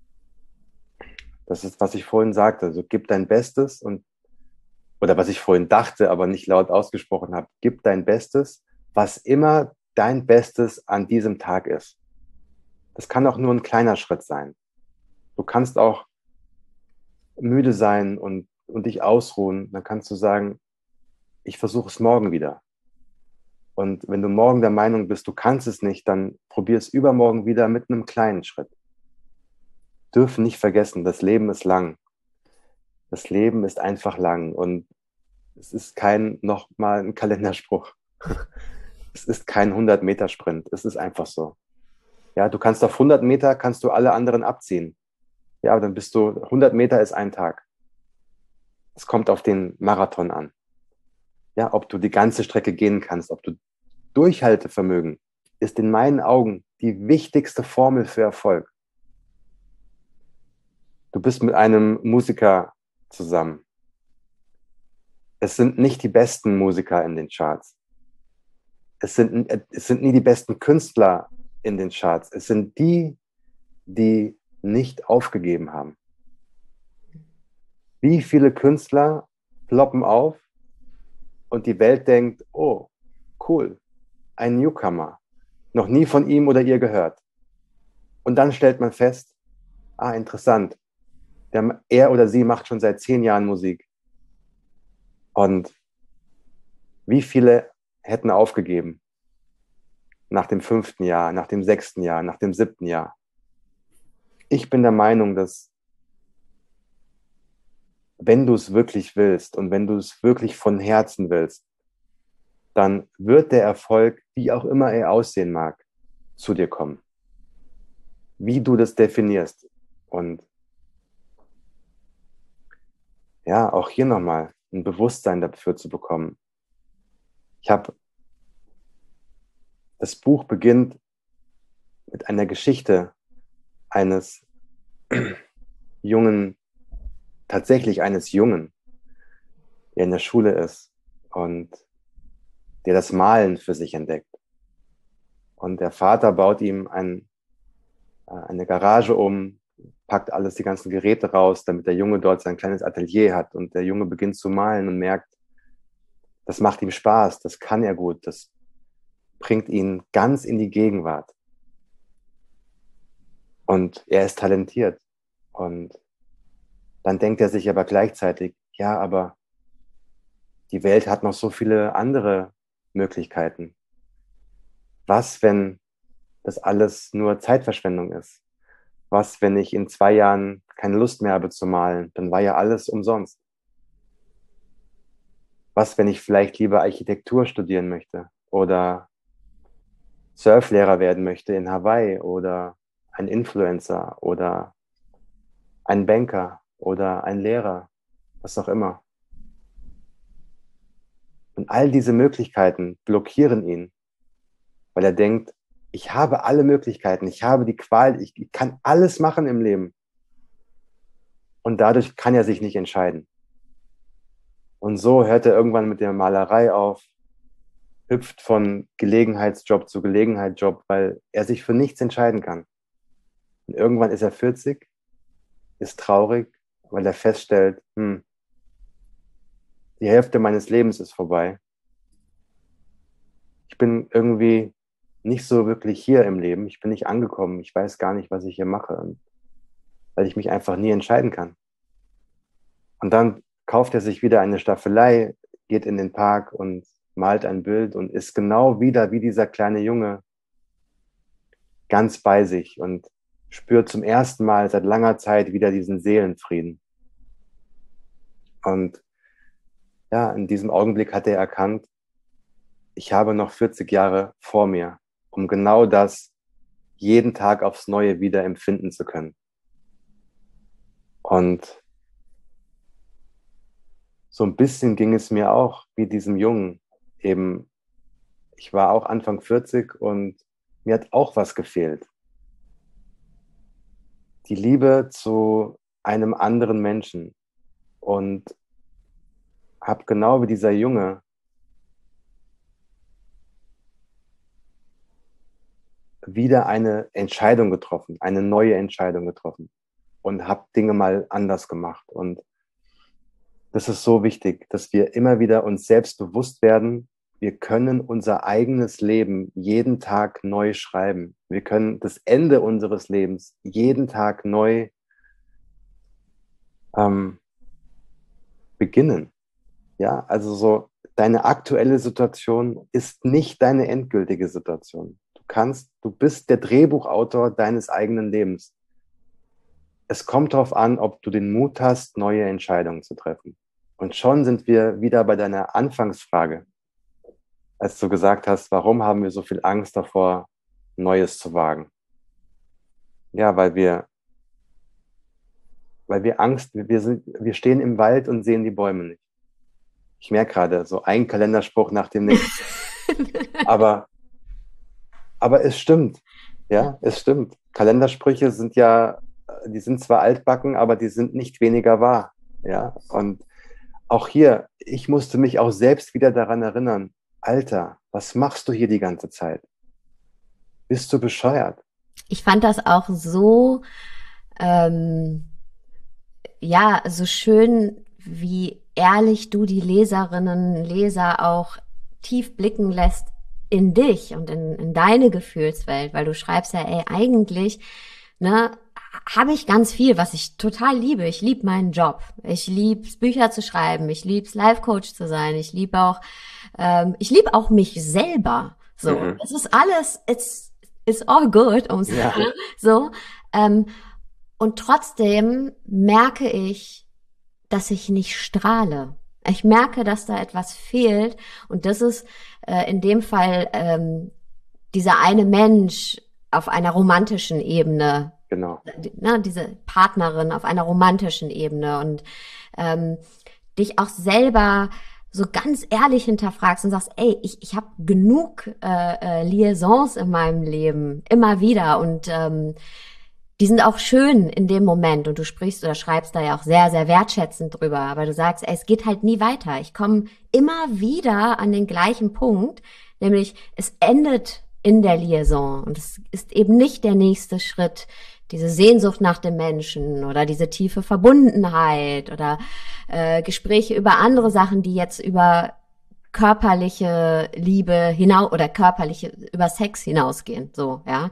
das ist, was ich vorhin sagte. Also gib dein Bestes oder was ich vorhin dachte, aber nicht laut ausgesprochen habe, gib dein Bestes, was immer dein Bestes an diesem Tag ist. Das kann auch nur ein kleiner Schritt sein. Du kannst auch müde sein und dich ausruhen. Dann kannst du sagen, ich versuche es morgen wieder. Und wenn du morgen der Meinung bist, du kannst es nicht, dann probier es übermorgen wieder mit einem kleinen Schritt. Dürfen nicht vergessen, das Leben ist lang. Das Leben ist einfach lang und es ist kein, nochmal ein Kalenderspruch. Es ist kein 100-Meter-Sprint. Es ist einfach so. Ja, du kannst auf 100 Meter, kannst du alle anderen abziehen. Ja, aber dann bist du, 100 Meter ist ein Tag. Es kommt auf den Marathon an. Ja, ob du die ganze Strecke gehen kannst, ob du Durchhaltevermögen ist in meinen Augen die wichtigste Formel für Erfolg. Du bist mit einem Musiker zusammen. Es sind nicht die besten Musiker in den Charts. Es sind nie die besten Künstler in den Charts. Es sind die, die nicht aufgegeben haben. Wie viele Künstler ploppen auf und die Welt denkt, oh, cool, ein Newcomer, noch nie von ihm oder ihr gehört. Und dann stellt man fest, ah, interessant, er oder sie macht schon seit 10 Jahren Musik. Und wie viele hätten aufgegeben? Nach dem 5. Jahr, nach dem 6. Jahr, nach dem 7. Jahr. Ich bin der Meinung, dass wenn du es wirklich willst und wenn du es wirklich von Herzen willst, dann wird der Erfolg, wie auch immer er aussehen mag, zu dir kommen. Wie du das definierst. Und ja, auch hier nochmal ein Bewusstsein dafür zu bekommen. Das Buch beginnt mit einer Geschichte eines Jungen, tatsächlich eines Jungen, der in der Schule ist und der das Malen für sich entdeckt. Und der Vater baut ihm eine Garage um, packt alles, die ganzen Geräte raus, damit der Junge dort sein kleines Atelier hat. Und der Junge beginnt zu malen und merkt, das macht ihm Spaß, das kann er gut, das bringt ihn ganz in die Gegenwart. Und er ist talentiert. Und dann denkt er sich aber gleichzeitig, ja, aber die Welt hat noch so viele andere Möglichkeiten. Was, wenn das alles nur Zeitverschwendung ist? Was, wenn ich in 2 Jahren keine Lust mehr habe zu malen? Dann war ja alles umsonst. Was, wenn ich vielleicht lieber Architektur studieren möchte oder Surflehrer werden möchte in Hawaii oder ein Influencer oder ein Banker oder ein Lehrer, was auch immer. Und all diese Möglichkeiten blockieren ihn, weil er denkt, ich habe alle Möglichkeiten, ich habe die Qual, ich kann alles machen im Leben. Und dadurch kann er sich nicht entscheiden. Und so hört er irgendwann mit der Malerei auf, hüpft von Gelegenheitsjob zu Gelegenheitsjob, weil er sich für nichts entscheiden kann. Und irgendwann ist er 40, ist traurig, weil er feststellt, die Hälfte meines Lebens ist vorbei. Ich bin irgendwie nicht so wirklich hier im Leben. Ich bin nicht angekommen. Ich weiß gar nicht, was ich hier mache, weil ich mich einfach nie entscheiden kann. Und dann kauft er sich wieder eine Staffelei, geht in den Park und malt ein Bild und ist genau wieder wie dieser kleine Junge ganz bei sich und spürt zum ersten Mal seit langer Zeit wieder diesen Seelenfrieden. Und ja, in diesem Augenblick hat er erkannt, ich habe noch 40 Jahre vor mir, um genau das jeden Tag aufs Neue wieder empfinden zu können. Und so ein bisschen ging es mir auch wie diesem Jungen. Eben, ich war auch Anfang 40 und mir hat auch was gefehlt. Die Liebe zu einem anderen Menschen. Und habe genau wie dieser Junge wieder eine Entscheidung getroffen, eine neue Entscheidung getroffen und habe Dinge mal anders gemacht. Und das ist so wichtig, dass wir immer wieder uns selbst bewusst werden, wir können unser eigenes Leben jeden Tag neu schreiben. Wir können das Ende unseres Lebens jeden Tag neu beginnen. Ja, also so, deine aktuelle Situation ist nicht deine endgültige Situation. Du bist der Drehbuchautor deines eigenen Lebens. Es kommt darauf an, ob du den Mut hast, neue Entscheidungen zu treffen. Und schon sind wir wieder bei deiner Anfangsfrage, als du gesagt hast, warum haben wir so viel Angst davor, Neues zu wagen? Ja, weil wir Angst, wir stehen im Wald und sehen die Bäume nicht. Ich merke gerade, so ein Kalenderspruch nach dem nächsten. Aber es stimmt. Ja, es stimmt. Kalendersprüche sind ja, die sind zwar altbacken, aber die sind nicht weniger wahr. Ja, und auch hier, ich musste mich auch selbst wieder daran erinnern, Alter, was machst du hier die ganze Zeit? Bist du bescheuert? Ich fand das auch so, ähm, ja, so schön, wie ehrlich du die Leserinnen, Leser auch tief blicken lässt in dich und in deine Gefühlswelt, weil du schreibst ja, ey, eigentlich, ne, habe ich ganz viel, was ich total liebe. Ich liebe meinen Job. Ich liebe es, Bücher zu schreiben. Ich liebe es, Life-Coach zu sein. Ich liebe auch mich selber. So, es ist alles, it's all good, Ja. so. Ähm, und trotzdem merke ich, dass ich nicht strahle. Ich merke, dass da etwas fehlt. Und das ist in dem Fall dieser eine Mensch auf einer romantischen Ebene. Genau. Ne, diese Partnerin auf einer romantischen Ebene. Und dich auch selber so ganz ehrlich hinterfragst und sagst, ey, ich habe genug Liaisons in meinem Leben, immer wieder. Und die sind auch schön in dem Moment und du sprichst oder schreibst da ja auch sehr, sehr wertschätzend drüber, aber du sagst, ey, es geht halt nie weiter. Ich komme immer wieder an den gleichen Punkt, nämlich es endet in der Liaison und es ist eben nicht der nächste Schritt, diese Sehnsucht nach dem Menschen oder diese tiefe Verbundenheit oder Gespräche über andere Sachen, die jetzt über körperliche Liebe hinaus oder körperliche über Sex hinausgehen, so, ja.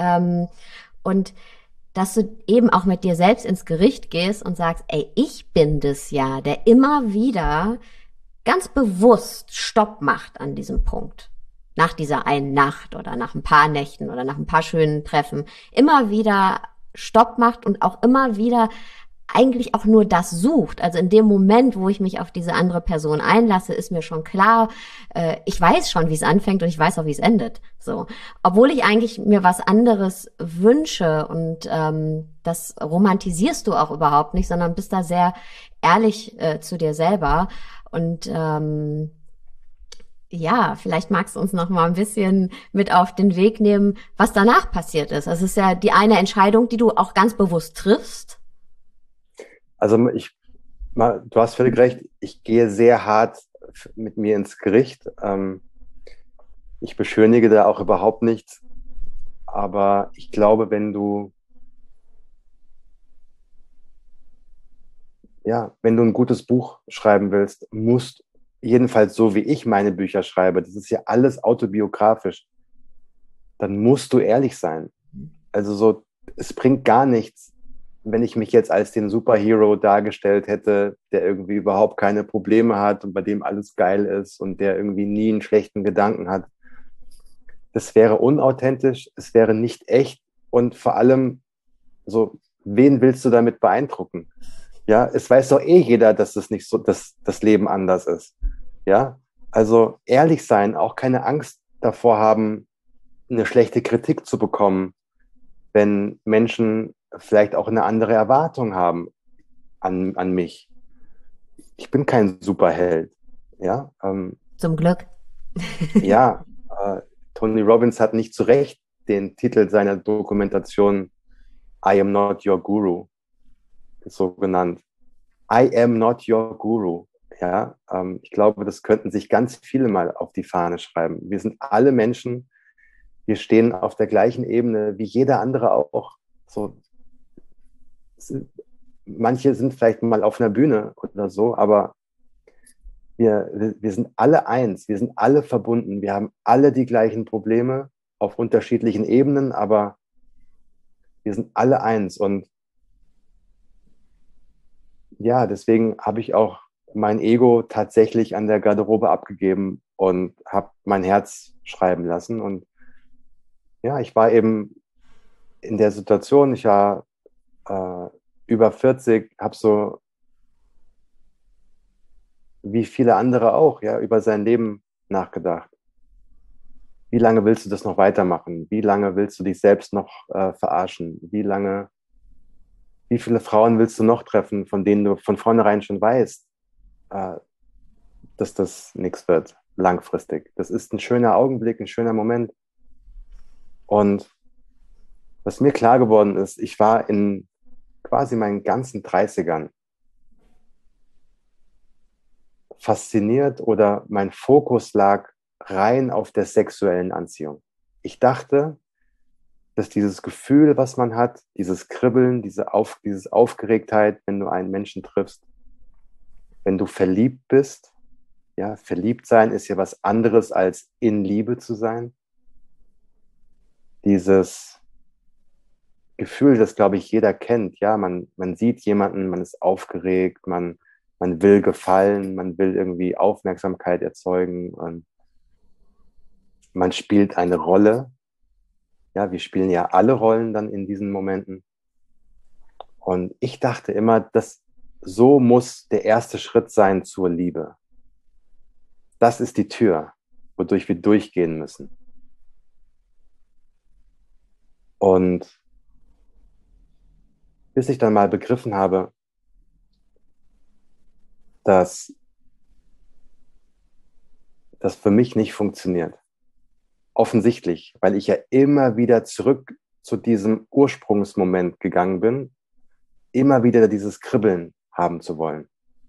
Und dass du eben auch mit dir selbst ins Gericht gehst und sagst, ey, ich bin das ja, der immer wieder ganz bewusst Stopp macht an diesem Punkt. Nach dieser einen Nacht oder nach ein paar Nächten oder nach ein paar schönen Treffen. Immer wieder Stopp macht und auch immer wieder eigentlich auch nur das sucht. Also in dem Moment, wo ich mich auf diese andere Person einlasse, ist mir schon klar, ich weiß schon, wie es anfängt und ich weiß auch, wie es endet. So, obwohl ich eigentlich mir was anderes wünsche und das romantisierst du auch überhaupt nicht, sondern bist da sehr ehrlich zu dir selber und ja, vielleicht magst du uns noch mal ein bisschen mit auf den Weg nehmen, was danach passiert ist. Also es ist ja die eine Entscheidung, die du auch ganz bewusst triffst. Also du hast völlig recht, ich gehe sehr hart mit mir ins Gericht. Ich beschönige da auch überhaupt nichts. Aber ich glaube, wenn du ein gutes Buch schreiben willst, musst, jedenfalls so wie ich meine Bücher schreibe, das ist ja alles autobiografisch, dann musst du ehrlich sein. Also so, es bringt gar nichts, wenn ich mich jetzt als den Superhero dargestellt hätte, der irgendwie überhaupt keine Probleme hat und bei dem alles geil ist und der irgendwie nie einen schlechten Gedanken hat. Das wäre unauthentisch, es wäre nicht echt und vor allem so, wen willst du damit beeindrucken? Ja, es weiß doch eh jeder, dass es nicht so, dass das Leben anders ist. Ja, also ehrlich sein, auch keine Angst davor haben, eine schlechte Kritik zu bekommen, wenn Menschen vielleicht auch eine andere Erwartung haben an mich. Ich bin kein Superheld. Ja, Zum Glück. ja, Tony Robbins hat nicht zu Recht den Titel seiner Dokumentation I am not your guru, so genannt. I am not your guru. Ja, ich glaube, das könnten sich ganz viele mal auf die Fahne schreiben. Wir sind alle Menschen, wir stehen auf der gleichen Ebene wie jeder andere auch. So, manche sind vielleicht mal auf einer Bühne oder so, aber wir sind alle eins, wir sind alle verbunden, wir haben alle die gleichen Probleme auf unterschiedlichen Ebenen, aber wir sind alle eins. Und ja, deswegen habe ich auch mein Ego tatsächlich an der Garderobe abgegeben und habe mein Herz schreiben lassen. Und ja, ich war eben in der Situation, ich war über 40, habe so wie viele andere auch, ja, über sein Leben nachgedacht. Wie lange willst du das noch weitermachen? Wie lange willst du dich selbst noch verarschen? Wie viele Frauen willst du noch treffen, von denen du von vornherein schon weißt, dass das nichts wird, langfristig? Das ist ein schöner Augenblick, ein schöner Moment. Und was mir klar geworden ist, ich war in quasi meinen ganzen 30ern fasziniert oder mein Fokus lag rein auf der sexuellen Anziehung. Ich dachte, dass dieses Gefühl, was man hat, dieses Kribbeln, dieses Aufgeregtheit, wenn du einen Menschen triffst, wenn du verliebt bist, ja, verliebt sein ist ja was anderes als in Liebe zu sein. Dieses Gefühl, das, glaube ich, jeder kennt, ja, man sieht jemanden, man ist aufgeregt, man will gefallen, man will irgendwie Aufmerksamkeit erzeugen und man spielt eine Rolle. Ja, wir spielen ja alle Rollen dann in diesen Momenten. Und ich dachte immer, dass so muss der erste Schritt sein zur Liebe. Das ist die Tür, wodurch wir durchgehen müssen. Und bis ich dann mal begriffen habe, dass das für mich nicht funktioniert. Offensichtlich, weil ich ja immer wieder zurück zu diesem Ursprungsmoment gegangen bin, immer wieder dieses Kribbeln haben zu wollen.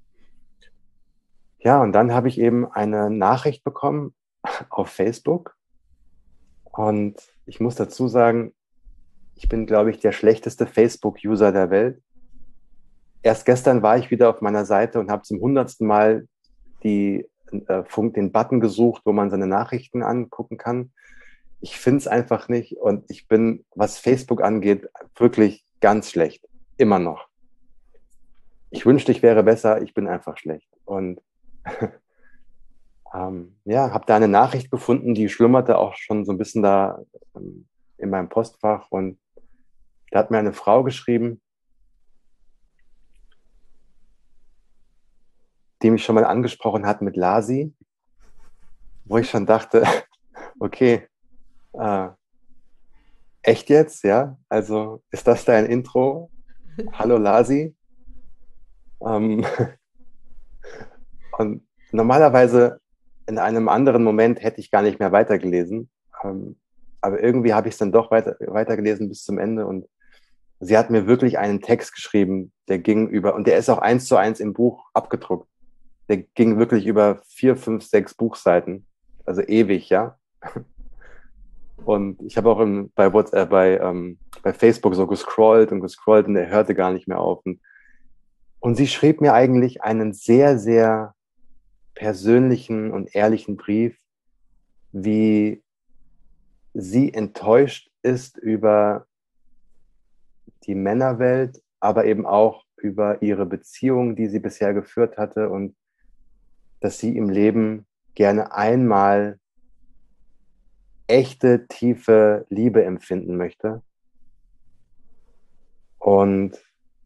Ja, und dann habe ich eben eine Nachricht bekommen auf Facebook und ich muss dazu sagen, ich bin, glaube ich, der schlechteste Facebook-User der Welt. Erst gestern war ich wieder auf meiner Seite und habe zum 100. Mal den Button gesucht, wo man seine Nachrichten angucken kann. Ich finde es einfach nicht und ich bin, was Facebook angeht, wirklich ganz schlecht. Immer noch. Ich wünschte, ich wäre besser, ich bin einfach schlecht. Und ja, habe da eine Nachricht gefunden, die schlummerte auch schon so ein bisschen da in meinem Postfach und da hat mir eine Frau geschrieben, die mich schon mal angesprochen hat mit Lasi, wo ich schon dachte, okay, echt jetzt, ja? Also ist das dein Intro? Hallo Lasi. Und normalerweise in einem anderen Moment hätte ich gar nicht mehr weitergelesen. Aber irgendwie habe ich es dann doch weitergelesen bis zum Ende und sie hat mir wirklich einen Text geschrieben, der ging über, und der ist auch 1:1 im Buch abgedruckt. Der ging wirklich über 4, 5, 6 Buchseiten. Also ewig, ja. Und ich habe auch bei Facebook so gescrollt und er hörte gar nicht mehr auf. Und sie schrieb mir eigentlich einen sehr, sehr persönlichen und ehrlichen Brief, wie sie enttäuscht ist über die Männerwelt, aber eben auch über ihre Beziehung, die sie bisher geführt hatte und dass sie im Leben gerne einmal echte, tiefe Liebe empfinden möchte. Und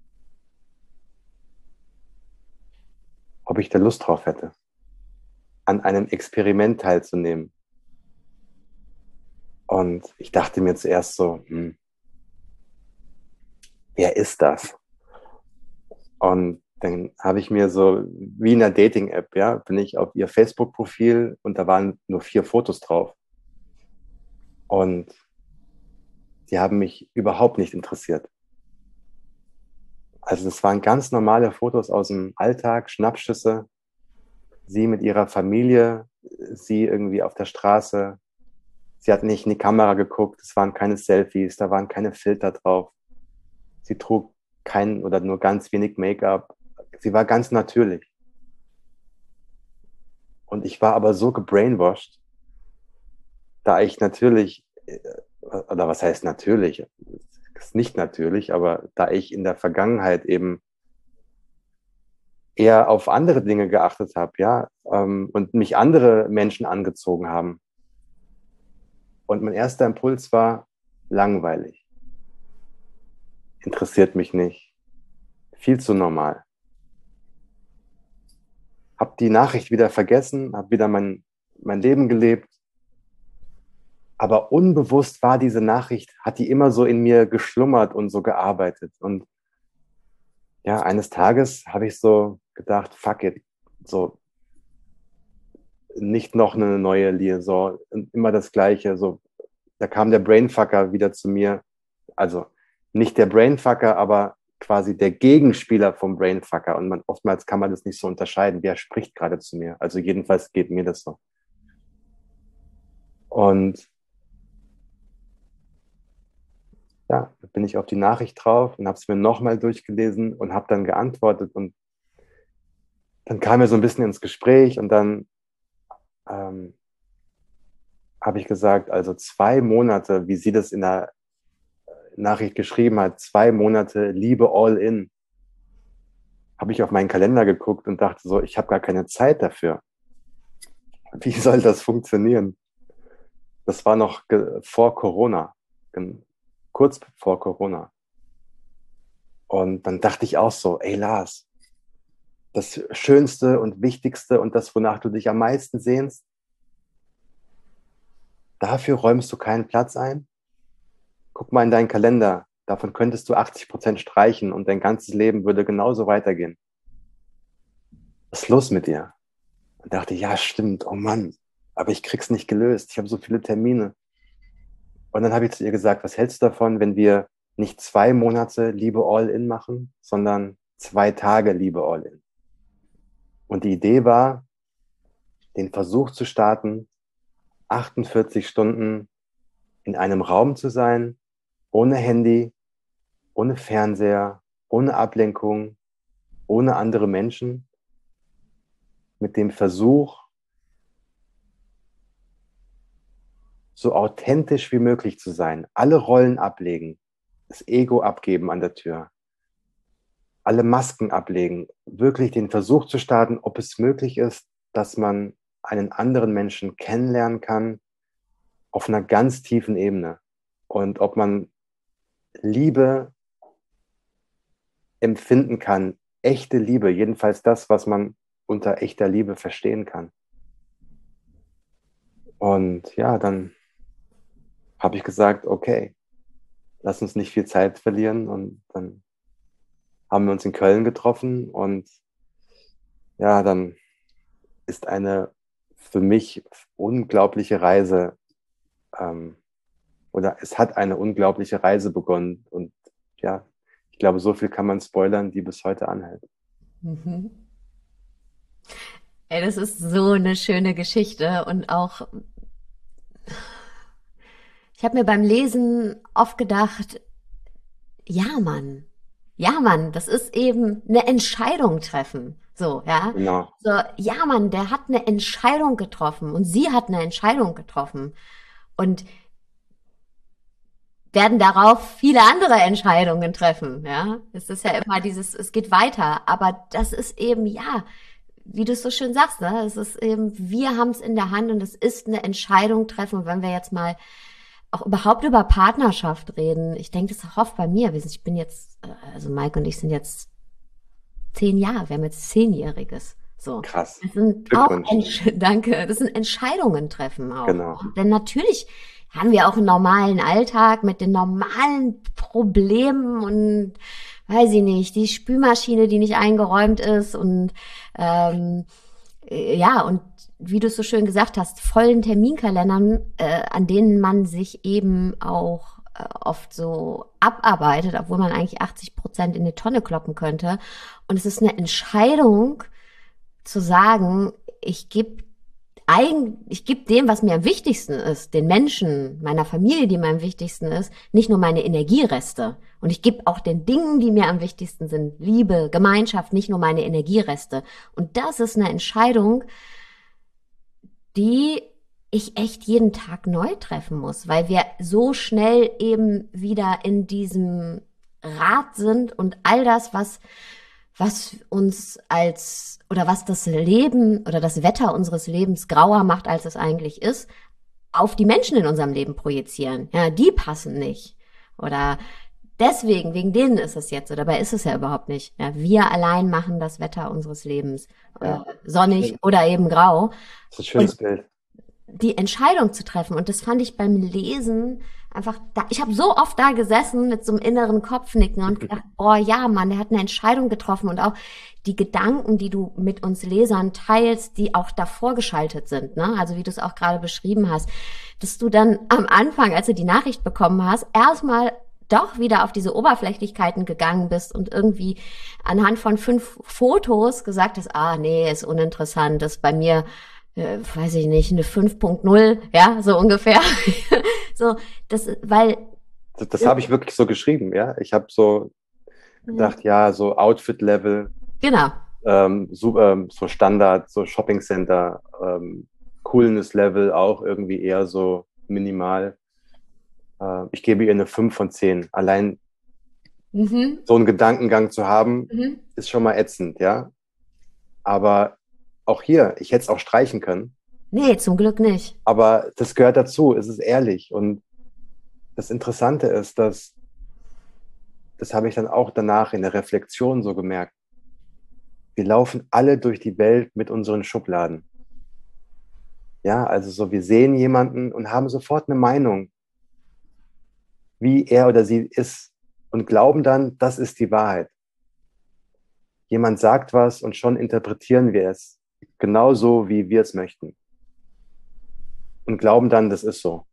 ob ich da Lust drauf hätte, an einem Experiment teilzunehmen. Und ich dachte mir zuerst so, wer ist das? Und dann habe ich mir so, wie in einer Dating-App, ja, bin ich auf ihr Facebook-Profil und da waren nur 4 Fotos drauf. Und die haben mich überhaupt nicht interessiert. Also das waren ganz normale Fotos aus dem Alltag, Schnappschüsse, sie mit ihrer Familie, sie irgendwie auf der Straße. Sie hat nicht in die Kamera geguckt, es waren keine Selfies, da waren keine Filter drauf. Sie trug kein oder nur ganz wenig Make-up. Sie war ganz natürlich. Und ich war aber so gebrainwashed, da ich natürlich, oder was heißt natürlich, ist nicht natürlich, aber da ich in der Vergangenheit eben eher auf andere Dinge geachtet habe, ja, und mich andere Menschen angezogen haben. Und mein erster Impuls war langweilig. Interessiert mich nicht. Viel zu normal. Hab die Nachricht wieder vergessen, habe wieder mein Leben gelebt. Aber unbewusst war diese Nachricht, hat die immer so in mir geschlummert und so gearbeitet. Und ja, eines Tages habe ich so gedacht, fuck it, so nicht noch eine neue Liaison, immer das Gleiche. So, da kam der Brainfucker wieder zu mir. Also nicht der Brainfucker, aber quasi der Gegenspieler vom Brainfucker. Und oftmals kann man das nicht so unterscheiden. Wer spricht gerade zu mir? Also jedenfalls geht mir das so. Und ja, da bin ich auf die Nachricht drauf und habe es mir nochmal durchgelesen und habe dann geantwortet. Und dann kam wir so ein bisschen ins Gespräch und dann habe ich gesagt, also 2 Monate, wie sie das in der Nachricht geschrieben hat, 2 Monate Liebe all in, habe ich auf meinen Kalender geguckt und dachte so, ich habe gar keine Zeit dafür. Wie soll das funktionieren? Das war noch vor Corona, kurz vor Corona. Und dann dachte ich auch so, ey Lars, das Schönste und Wichtigste und das, wonach du dich am meisten sehnst, dafür räumst du keinen Platz ein? Guck mal in deinen Kalender, davon könntest du 80% streichen und dein ganzes Leben würde genauso weitergehen. Was ist los mit dir? Und dachte, ja, stimmt, oh Mann, aber ich krieg's nicht gelöst, ich habe so viele Termine. Und dann habe ich zu ihr gesagt, was hältst du davon, wenn wir nicht 2 Monate Liebe All-In machen, sondern 2 Tage Liebe All-In? Und die Idee war, den Versuch zu starten, 48 Stunden in einem Raum zu sein, ohne Handy, ohne Fernseher, ohne Ablenkung, ohne andere Menschen, mit dem Versuch, so authentisch wie möglich zu sein, alle Rollen ablegen, das Ego abgeben an der Tür, alle Masken ablegen, wirklich den Versuch zu starten, ob es möglich ist, dass man einen anderen Menschen kennenlernen kann auf einer ganz tiefen Ebene und ob man Liebe empfinden kann, echte Liebe, jedenfalls das, was man unter echter Liebe verstehen kann. Und ja, dann habe ich gesagt, okay, lass uns nicht viel Zeit verlieren. Und dann haben wir uns in Köln getroffen und ja, dann ist eine für mich unglaubliche Reise oder es hat eine unglaubliche Reise begonnen und ja, ich glaube, so viel kann man spoilern, die bis heute anhält. Mhm. Ey, das ist so eine schöne Geschichte und auch, ich habe mir beim Lesen oft gedacht, ja Mann, das ist eben eine Entscheidung treffen. So, ja. Genau, So, ja Mann, der hat eine Entscheidung getroffen und sie hat eine Entscheidung getroffen. Und werden darauf viele andere Entscheidungen treffen, ja. Es ist ja immer dieses, es geht weiter, aber das ist eben, ja, wie du es so schön sagst, ne, es ist eben, wir haben es in der Hand und es ist eine Entscheidung treffen. Und wenn wir jetzt mal auch überhaupt über Partnerschaft reden, ich denke, das ist auch oft bei mir, ich bin jetzt, also Mike und ich sind jetzt 10 Jahre, wir haben jetzt 10-Jähriges. So. krass. Das sind auch, Glückwunsch. danke, das sind Entscheidungen treffen auch. Genau, Denn natürlich haben wir auch einen normalen Alltag mit den normalen Problemen und weiß ich nicht, die Spülmaschine, die nicht eingeräumt ist und ja, und wie du es so schön gesagt hast, vollen Terminkalendern, an denen man sich eben auch oft so abarbeitet, obwohl man eigentlich 80% in die Tonne kloppen könnte. Und es ist eine Entscheidung zu sagen, ich gebe dem, was mir am wichtigsten ist, den Menschen, meiner Familie, die mir am wichtigsten ist, nicht nur meine Energiereste. Und ich gebe auch den Dingen, die mir am wichtigsten sind, Liebe, Gemeinschaft, nicht nur meine Energiereste. Und das ist eine Entscheidung, die ich echt jeden Tag neu treffen muss, weil wir so schnell eben wieder in diesem Rad sind und all das, was uns oder was das Leben oder das Wetter unseres Lebens grauer macht, als es eigentlich ist, auf die Menschen in unserem Leben projizieren. Ja, die passen nicht. Oder deswegen, wegen denen ist es jetzt, so. Dabei ist es ja überhaupt nicht. Ja, wir allein machen das Wetter unseres Lebens. Ja, Sonnig oder eben grau. das ist ein Und schönes Bild. die Entscheidung zu treffen. Und das fand ich beim Lesen einfach da. Ich habe so oft da gesessen mit so einem inneren Kopfnicken und gedacht, oh ja, Mann, der hat eine Entscheidung getroffen und auch die Gedanken, die du mit uns Lesern teilst, die auch davor geschaltet sind, ne? Also wie du es auch gerade beschrieben hast, dass du dann am Anfang, als du die Nachricht bekommen hast, erstmal doch wieder auf diese Oberflächlichkeiten gegangen bist und irgendwie anhand von 5 Fotos gesagt hast, ah nee, ist uninteressant, ist bei mir weiß ich nicht, eine 5.0, ja, so ungefähr. So, weil, Das habe ich wirklich so geschrieben, ja. Ich habe so gedacht, ja, so Outfit-Level, genau. so Standard, so Shopping Center, Coolness-Level auch irgendwie eher so minimal. Ich gebe ihr eine 5 von 10. Allein Mhm. so einen Gedankengang zu haben, Mhm. ist schon mal ätzend, ja. Aber auch hier, ich hätte es auch streichen können. Nee, zum Glück nicht. Aber das gehört dazu, es ist ehrlich. Und das Interessante ist, dass, das habe ich dann auch danach in der Reflexion so gemerkt, wir laufen alle durch die Welt mit unseren Schubladen. Ja, also so, wir sehen jemanden und haben sofort eine Meinung, wie er oder sie ist und glauben dann, das ist die Wahrheit. Jemand sagt was und schon interpretieren wir es genauso, wie wir es möchten und glauben dann, das ist so.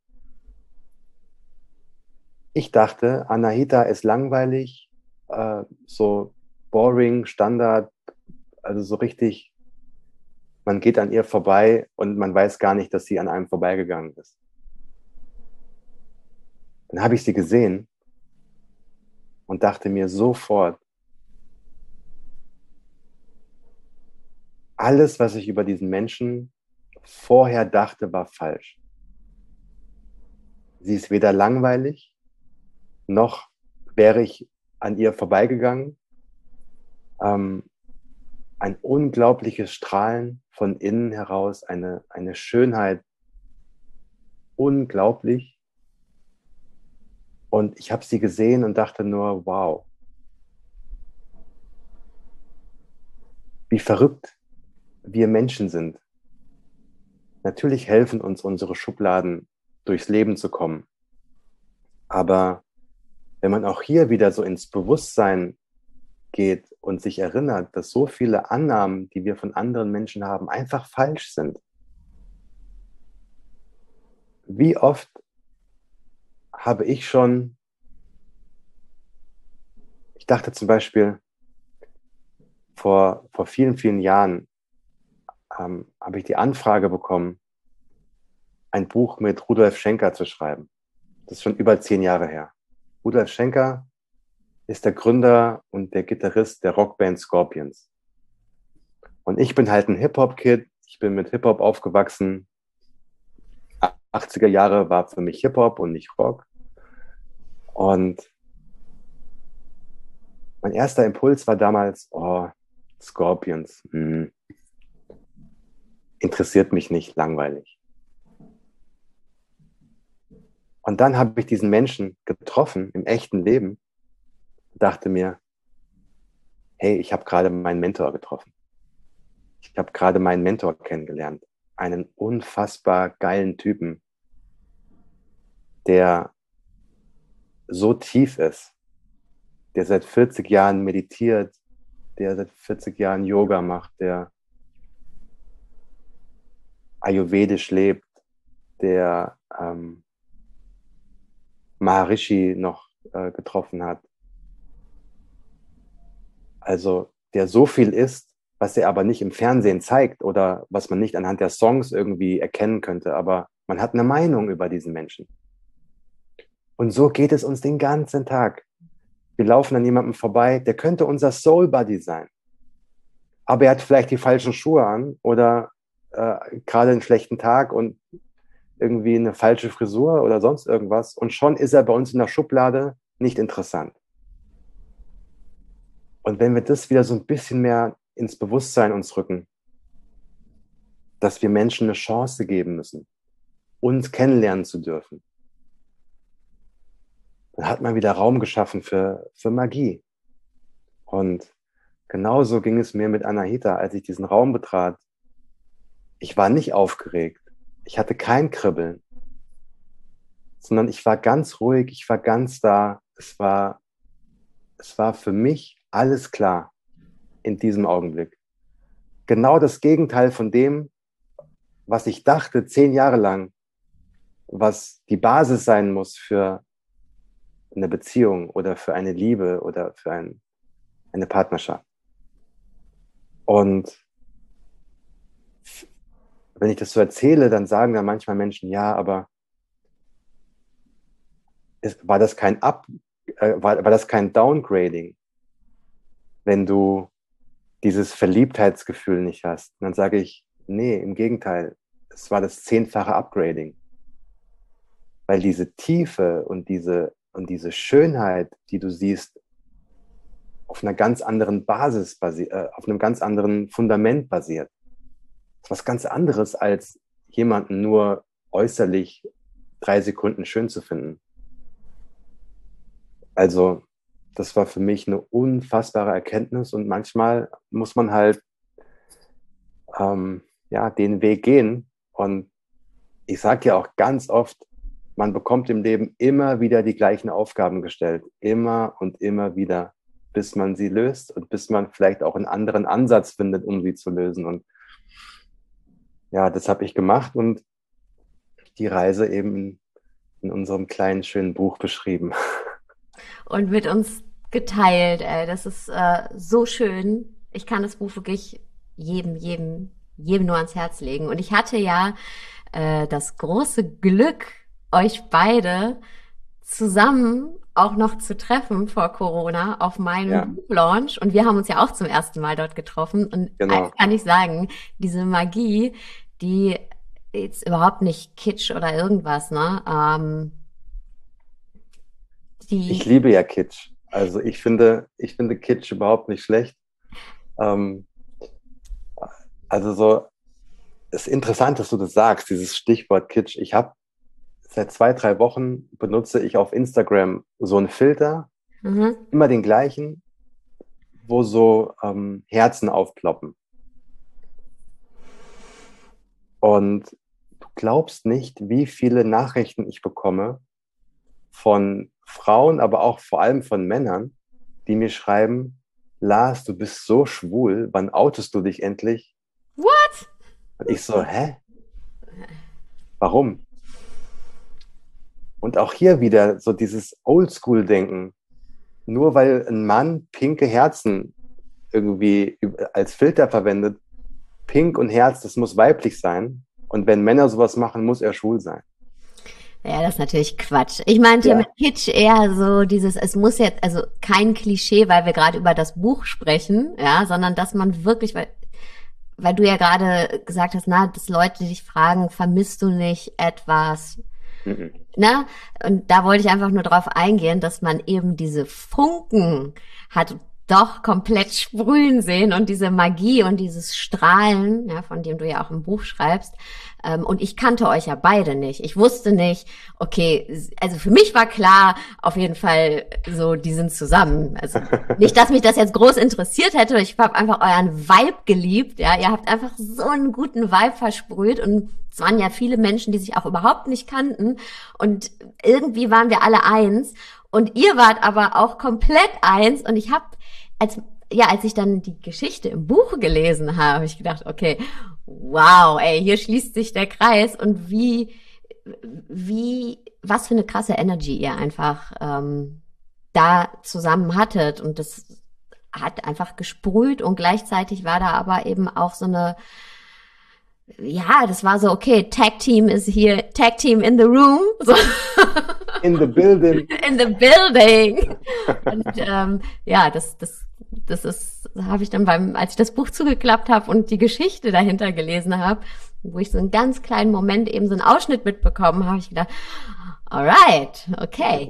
Ich dachte, Anahita ist langweilig, so boring, Standard, also so richtig, man geht an ihr vorbei und man weiß gar nicht, dass sie an einem vorbeigegangen ist. Dann habe ich sie gesehen und dachte mir sofort, alles, was ich über diesen Menschen vorher dachte, war falsch. Sie ist weder langweilig, noch wäre ich an ihr vorbeigegangen. Ein unglaubliches Strahlen von innen heraus, eine Schönheit, unglaublich. Und ich habe sie gesehen und dachte nur, wow, wie verrückt wir Menschen sind. Natürlich helfen uns unsere Schubladen, durchs Leben zu kommen. Aber wenn man auch hier wieder so ins Bewusstsein geht und sich erinnert, dass so viele Annahmen, die wir von anderen Menschen haben, einfach falsch sind. Wie oft habe ich schon, ich dachte zum Beispiel, vor vielen, vielen Jahren habe ich die Anfrage bekommen, ein Buch mit Rudolf Schenker zu schreiben. Das ist schon über 10 Jahre her. Rudolf Schenker ist der Gründer und der Gitarrist der Rockband Scorpions. Und ich bin halt ein Hip-Hop-Kid. Ich bin mit Hip-Hop aufgewachsen. 80er Jahre war für mich Hip-Hop und nicht Rock. Und mein erster Impuls war damals, oh, Scorpions, interessiert mich nicht, langweilig. Und dann habe ich diesen Menschen getroffen im echten Leben und dachte mir, hey, ich habe gerade meinen Mentor getroffen. Ich habe gerade meinen Mentor kennengelernt. Einen unfassbar geilen Typen, der so tief ist, der seit 40 Jahren meditiert, der seit 40 Jahren Yoga macht, der ayurvedisch lebt, der Maharishi noch getroffen hat. Also der so viel ist, was er aber nicht im Fernsehen zeigt oder was man nicht anhand der Songs irgendwie erkennen könnte, aber man hat eine Meinung über diesen Menschen. Und so geht es uns den ganzen Tag. Wir laufen an jemandem vorbei, der könnte unser Soul Buddy sein. Aber er hat vielleicht die falschen Schuhe an oder gerade einen schlechten Tag und irgendwie eine falsche Frisur oder sonst irgendwas. Und schon ist er bei uns in der Schublade nicht interessant. Und wenn wir das wieder so ein bisschen mehr ins Bewusstsein uns rücken, dass wir Menschen eine Chance geben müssen, uns kennenlernen zu dürfen, dann hat man wieder Raum geschaffen für Magie. Und genauso ging es mir mit Anahita, als ich diesen Raum betrat. Ich war nicht aufgeregt. Ich hatte kein Kribbeln, sondern ich war ganz ruhig, ich war ganz da. Es war für mich alles klar in diesem Augenblick. Genau das Gegenteil von dem, was ich dachte 10 Jahre lang, was die Basis sein muss für eine Beziehung oder für eine Liebe oder für eine Partnerschaft. Und wenn ich das so erzähle, dann sagen dann manchmal Menschen, ja, aber war das kein war das kein Downgrading, wenn du dieses Verliebtheitsgefühl nicht hast? Und dann sage ich, nee, im Gegenteil, es war das 10-fache Upgrading. Weil diese Tiefe und diese Schönheit, die du siehst, auf einer ganz anderen Basis auf einem ganz anderen Fundament basiert. Das ist was ganz anderes, als jemanden nur äußerlich 3 Sekunden schön zu finden. Also, das war für mich eine unfassbare Erkenntnis und manchmal muss man halt den Weg gehen. Und ich sage ja auch ganz oft, man bekommt im Leben immer wieder die gleichen Aufgaben gestellt. Immer und immer wieder, bis man sie löst und bis man vielleicht auch einen anderen Ansatz findet, um sie zu lösen. Und ja, das habe ich gemacht und die Reise eben in unserem kleinen, schönen Buch beschrieben. Und mit uns geteilt, ey. Das ist so schön. Ich kann das Buch wirklich jedem nur ans Herz legen. Und ich hatte ja das große Glück, euch beide zusammen auch noch zu treffen vor Corona auf meinem Buchlaunch. Und wir haben uns ja auch zum ersten Mal dort getroffen. Und eins kann ich sagen, diese Magie, die ist überhaupt nicht Kitsch oder irgendwas, ne? Ich liebe ja Kitsch. Also ich finde Kitsch überhaupt nicht schlecht. Also so, es ist interessant, dass du das sagst, dieses Stichwort Kitsch. Ich habe seit 2-3 Wochen benutze ich auf Instagram so einen Filter, immer den gleichen, wo so Herzen aufploppen. Und du glaubst nicht, wie viele Nachrichten ich bekomme von Frauen, aber auch vor allem von Männern, die mir schreiben, Lars, du bist so schwul, wann outest du dich endlich? What? Und ich so, hä? Warum? Und auch hier wieder so dieses Oldschool-Denken. Nur weil ein Mann pinke Herzen irgendwie als Filter verwendet, Pink und Herz, das muss weiblich sein. Und wenn Männer sowas machen, muss er schwul sein. Ja, das ist natürlich Quatsch. Ich meinte mit Kitsch eher so dieses, es muss jetzt, also kein Klischee, weil wir gerade über das Buch sprechen, ja, sondern dass man wirklich, weil du ja gerade gesagt hast, na, dass Leute dich fragen, vermisst du nicht etwas? Na, und da wollte ich einfach nur drauf eingehen, dass man eben diese Funken hat doch komplett sprühen sehen und diese Magie und dieses Strahlen, ja, von dem du ja auch im Buch schreibst. Und ich kannte euch ja beide nicht. Ich wusste nicht, okay, also für mich war klar, auf jeden Fall so, die sind zusammen. Also nicht, dass mich das jetzt groß interessiert hätte. Ich habe einfach euren Vibe geliebt. Ja, ihr habt einfach so einen guten Vibe versprüht und es waren ja viele Menschen, die sich auch überhaupt nicht kannten. Und irgendwie waren wir alle eins. Und ihr wart aber auch komplett eins. Und ich habe, als ich dann die Geschichte im Buch gelesen habe, habe ich gedacht, okay, wow, ey, hier schließt sich der Kreis. Und wie was für eine krasse Energy ihr einfach da zusammen hattet. Und das hat einfach gesprüht und gleichzeitig war da aber eben auch so eine, ja, das war so, okay, Tag Team ist hier, Tag Team in the room, so. In the building. In the building. Und ja, das ist, habe ich dann als ich das Buch zugeklappt habe und die Geschichte dahinter gelesen habe, wo ich so einen ganz kleinen Moment eben so einen Ausschnitt mitbekommen habe, ich gedacht, alright, okay,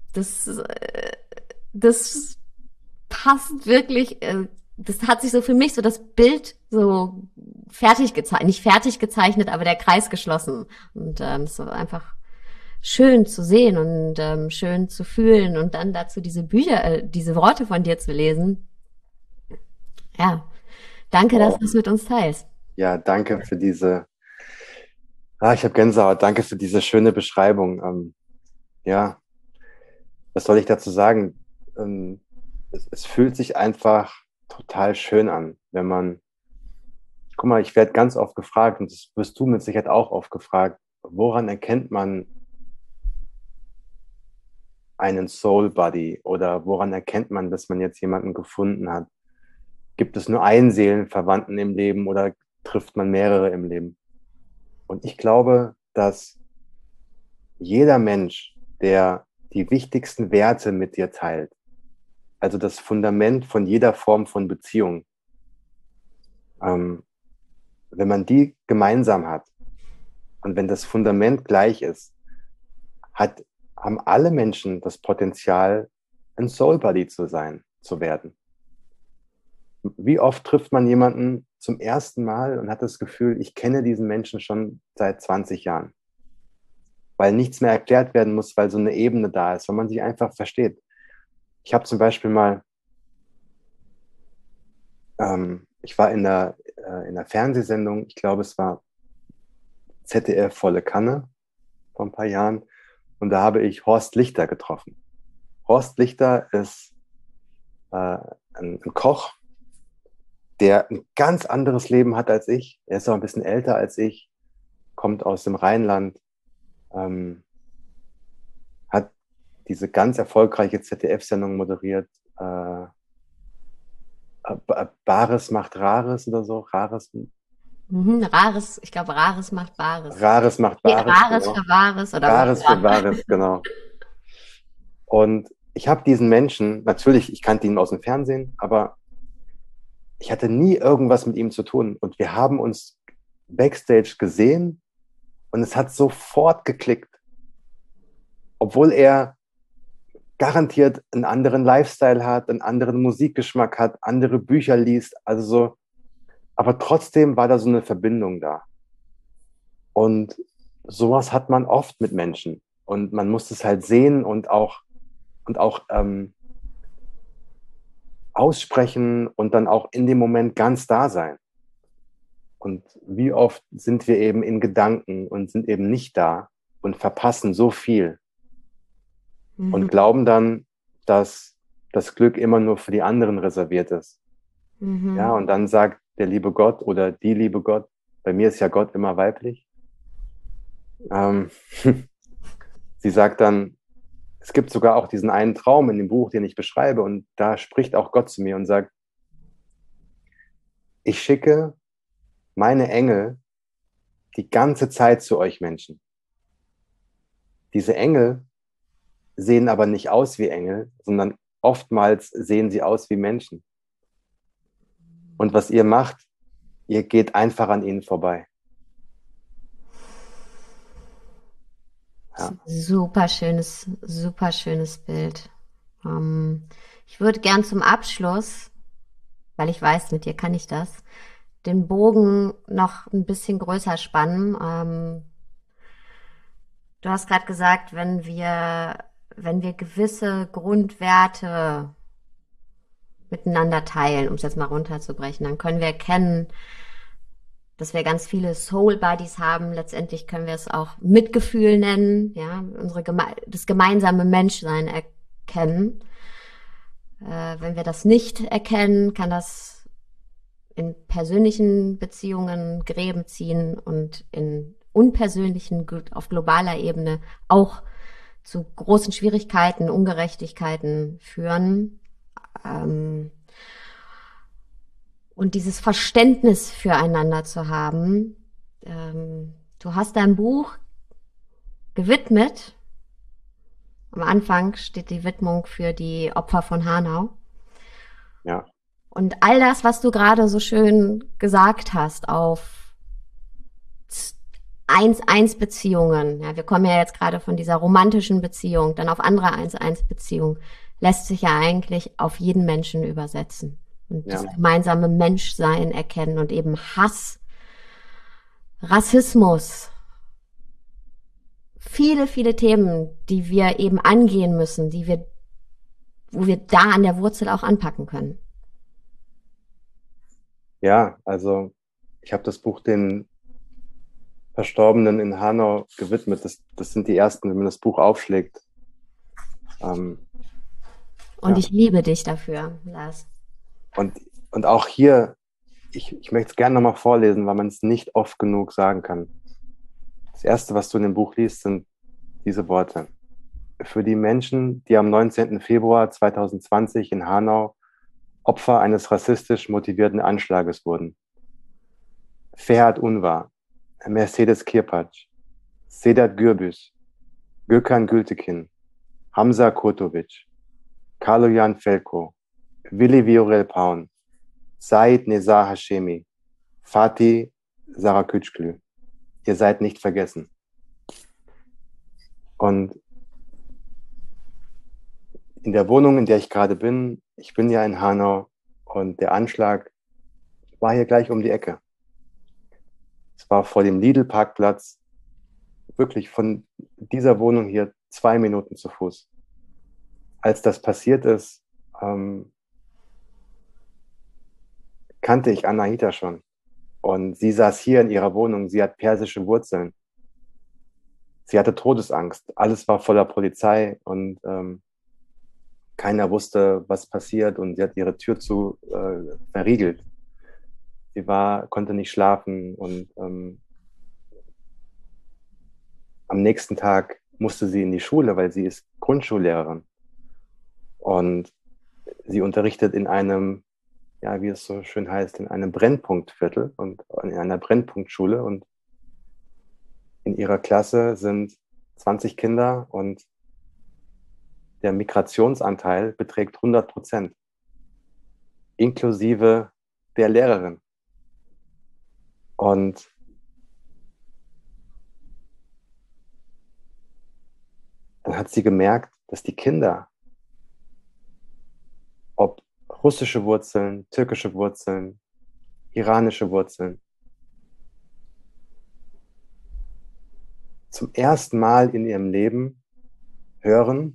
das passt wirklich, das hat sich so für mich so das Bild so fertig gezeichnet, nicht fertig gezeichnet, aber der Kreis geschlossen. Und es war einfach schön zu sehen und schön zu fühlen und dann dazu diese Bücher, diese Worte von dir zu lesen. Ja, danke, dass Wow. du es mit uns teilst. Ja, danke für diese, ich habe Gänsehaut, danke für diese schöne Beschreibung. Ja, was soll ich dazu sagen? Es fühlt sich einfach total schön an, wenn man, guck mal, ich werde ganz oft gefragt, und das wirst du mit Sicherheit auch oft gefragt, woran erkennt man einen Soul Buddy oder woran erkennt man, dass man jetzt jemanden gefunden hat? Gibt es nur einen Seelenverwandten im Leben oder trifft man mehrere im Leben? Und ich glaube, dass jeder Mensch, der die wichtigsten Werte mit dir teilt, also das Fundament von jeder Form von Beziehung, wenn man die gemeinsam hat und wenn das Fundament gleich ist, haben alle Menschen das Potenzial, ein Soul Buddy zu werden. Wie oft trifft man jemanden zum ersten Mal und hat das Gefühl, ich kenne diesen Menschen schon seit 20 Jahren, weil nichts mehr erklärt werden muss, weil so eine Ebene da ist, weil man sich einfach versteht. Ich habe zum Beispiel mal, ich war in einer Fernsehsendung, ich glaube, es war ZDF Volle Kanne vor ein paar Jahren, und da habe ich Horst Lichter getroffen. Horst Lichter ist ein Koch, der ein ganz anderes Leben hat als ich. Er ist auch ein bisschen älter als ich, kommt aus dem Rheinland, hat diese ganz erfolgreiche ZDF-Sendung moderiert, Bares macht Rares oder so, Rares. Rares, ich glaube, Rares macht Bares. Rares macht Nee, Bares, Rares genau. für Wahres oder Rares für Wahres, genau. Und ich habe diesen Menschen, natürlich, ich kannte ihn aus dem Fernsehen, aber ich hatte nie irgendwas mit ihm zu tun. Und wir haben uns backstage gesehen und es hat sofort geklickt. Obwohl er garantiert einen anderen Lifestyle hat, einen anderen Musikgeschmack hat, andere Bücher liest, also so. Aber trotzdem war da so eine Verbindung da. Und sowas hat man oft mit Menschen. Und man muss es halt sehen und auch aussprechen und dann auch in dem Moment ganz da sein. Und wie oft sind wir eben in Gedanken und sind eben nicht da und verpassen so viel und glauben dann, dass das Glück immer nur für die anderen reserviert ist. Ja, und dann sagt der liebe Gott oder die liebe Gott, bei mir ist ja Gott immer weiblich, sie sagt dann, es gibt sogar auch diesen einen Traum in dem Buch, den ich beschreibe, und da spricht auch Gott zu mir und sagt, ich schicke meine Engel die ganze Zeit zu euch Menschen. Diese Engel sehen aber nicht aus wie Engel, sondern oftmals sehen sie aus wie Menschen. Und was ihr macht, ihr geht einfach an ihnen vorbei. Ja. Super schönes Bild. Ich würde gern zum Abschluss, weil ich weiß, mit dir kann ich das, den Bogen noch ein bisschen größer spannen. Du hast gerade gesagt, wenn wir gewisse Grundwerte miteinander teilen, um es jetzt mal runterzubrechen, dann können wir erkennen, dass wir ganz viele Soul Buddies haben. Letztendlich können wir es auch Mitgefühl nennen, ja, das gemeinsame Menschsein erkennen. Wenn wir das nicht erkennen, kann das in persönlichen Beziehungen Gräben ziehen und in unpersönlichen, auf globaler Ebene auch zu großen Schwierigkeiten, Ungerechtigkeiten führen. Und dieses Verständnis füreinander zu haben. Du hast dein Buch gewidmet. Am Anfang steht die Widmung für die Opfer von Hanau. Ja. Und all das, was du gerade so schön gesagt hast, auf 1-1-Beziehungen, ja, wir kommen ja jetzt gerade von dieser romantischen Beziehung, dann auf andere 1-1-Beziehungen, lässt sich ja eigentlich auf jeden Menschen übersetzen. Und das gemeinsame Menschsein erkennen und eben Hass, Rassismus, viele, viele Themen, die wir eben angehen müssen, wo wir da an der Wurzel auch anpacken können. Ja, also ich habe das Buch den Verstorbenen in Hanau gewidmet. Das sind die ersten, wenn man das Buch aufschlägt. Und ich liebe dich dafür, Lars. Und auch hier, ich möchte es gerne nochmal vorlesen, weil man es nicht oft genug sagen kann. Das Erste, was du in dem Buch liest, sind diese Worte. Für die Menschen, die am 19. Februar 2020 in Hanau Opfer eines rassistisch motivierten Anschlages wurden. Ferhat Unvar, Mercedes Kirpac, Sedat Gürbüz, Gökhan Gültekin, Hamza Kurtovic, Kaloyan Felko, Willi Viorel Paun, Said Nezar Hashemi, Fatih Saraküçlü. Ihr seid nicht vergessen. Und in der Wohnung, in der ich gerade bin, ich bin ja in Hanau und der Anschlag war hier gleich um die Ecke. Es war vor dem Lidl-Parkplatz, wirklich von dieser Wohnung hier 2 Minuten zu Fuß. Als das passiert ist, kannte ich Anahita schon. Und sie saß hier in ihrer Wohnung, sie hat persische Wurzeln. Sie hatte Todesangst, alles war voller Polizei und keiner wusste, was passiert und sie hat ihre Tür verriegelt. Sie konnte nicht schlafen und am nächsten Tag musste sie in die Schule, weil sie ist Grundschullehrerin. Und sie unterrichtet in einem, ja, wie es so schön heißt, in einem Brennpunktviertel und in einer Brennpunktschule. Und in ihrer Klasse sind 20 Kinder und der Migrationsanteil beträgt 100%, inklusive der Lehrerin. Und dann hat sie gemerkt, dass die Kinder, ob russische Wurzeln, türkische Wurzeln, iranische Wurzeln, zum ersten Mal in ihrem Leben hören,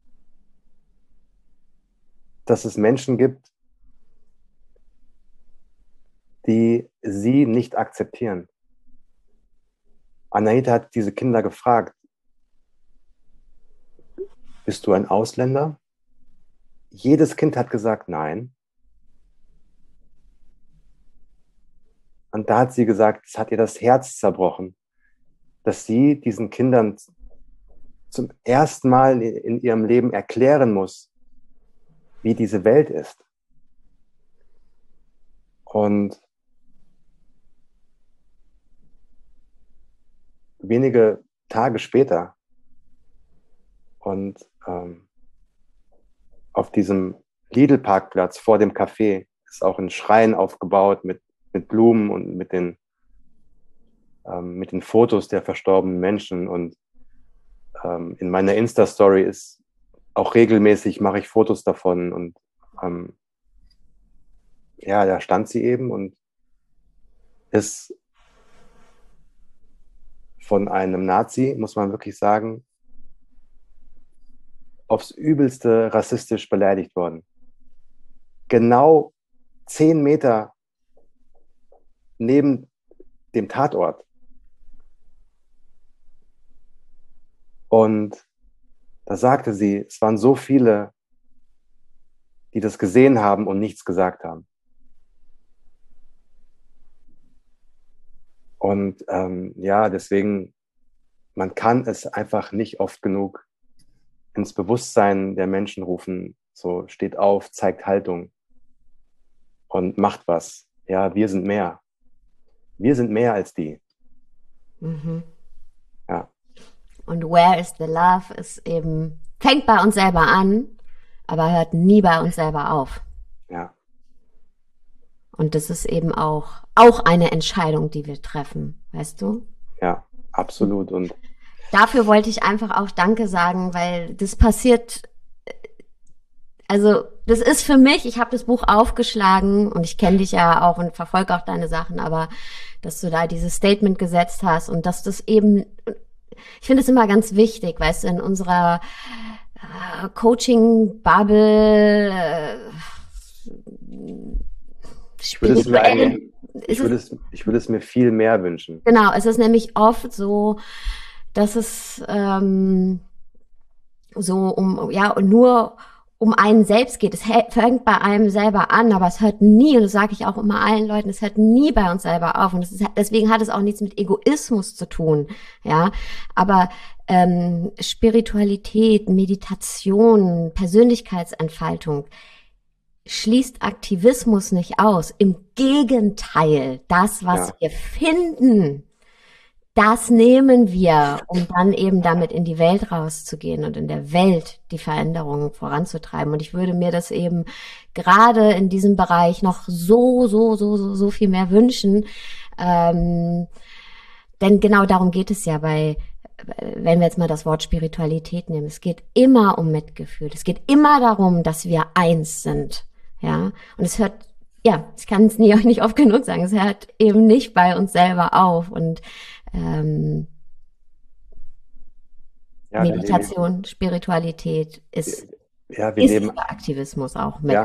dass es Menschen gibt, die sie nicht akzeptieren. Anahita hat diese Kinder gefragt, bist du ein Ausländer? Jedes Kind hat gesagt, nein. Und da hat sie gesagt, es hat ihr das Herz zerbrochen, dass sie diesen Kindern zum ersten Mal in ihrem Leben erklären muss, wie diese Welt ist. Und wenige Tage später und auf diesem Lidl-Parkplatz vor dem Café ist auch ein Schrein aufgebaut mit Blumen und mit den Fotos der verstorbenen Menschen. Und in meiner Insta-Story ist auch regelmäßig, mache ich Fotos davon. Und ja, da stand sie eben und ist von einem Nazi, muss man wirklich sagen, aufs Übelste rassistisch beleidigt worden. Genau 10 Meter neben dem Tatort. Und da sagte sie, es waren so viele, die das gesehen haben und nichts gesagt haben. Und ja, deswegen, man kann es einfach nicht oft genug ins Bewusstsein der Menschen rufen, so steht auf, zeigt Haltung und macht was. Ja, wir sind mehr. Wir sind mehr als die. Mhm. Ja. Und Where is the Love ist eben, fängt bei uns selber an, aber hört nie bei uns selber auf. Ja. Und das ist eben auch eine Entscheidung, die wir treffen, weißt du? Ja, absolut. Und Dafür wollte ich einfach auch Danke sagen, weil das passiert, also das ist für mich, ich habe das Buch aufgeschlagen und ich kenne dich ja auch und verfolge auch deine Sachen, aber dass du da dieses Statement gesetzt hast und dass das eben, ich finde es immer ganz wichtig, weißt du, in unserer Coaching-Bubble, ich würde es mir spirituell, ich würde es mir viel mehr wünschen. genau, es ist nämlich oft so, dass es so nur um einen selbst geht. Es fängt bei einem selber an, aber es hört nie, und das sage ich auch immer allen Leuten, es hört nie bei uns selber auf. Und deswegen hat es auch nichts mit Egoismus zu tun. Ja, aber Spiritualität, Meditation, Persönlichkeitsentfaltung schließt Aktivismus nicht aus. Im Gegenteil, das, was wir finden, das nehmen wir, um dann eben damit in die Welt rauszugehen und in der Welt die Veränderungen voranzutreiben. Und ich würde mir das eben gerade in diesem Bereich noch so viel mehr wünschen. Denn genau darum geht es ja wenn wir jetzt mal das Wort Spiritualität nehmen. Es geht immer um Mitgefühl. Es geht immer darum, dass wir eins sind. Ja, und es hört, ja, ich kann es nicht oft genug sagen, es hört eben nicht bei uns selber auf. Und Meditation, Spiritualität ist Aktivismus auch mit.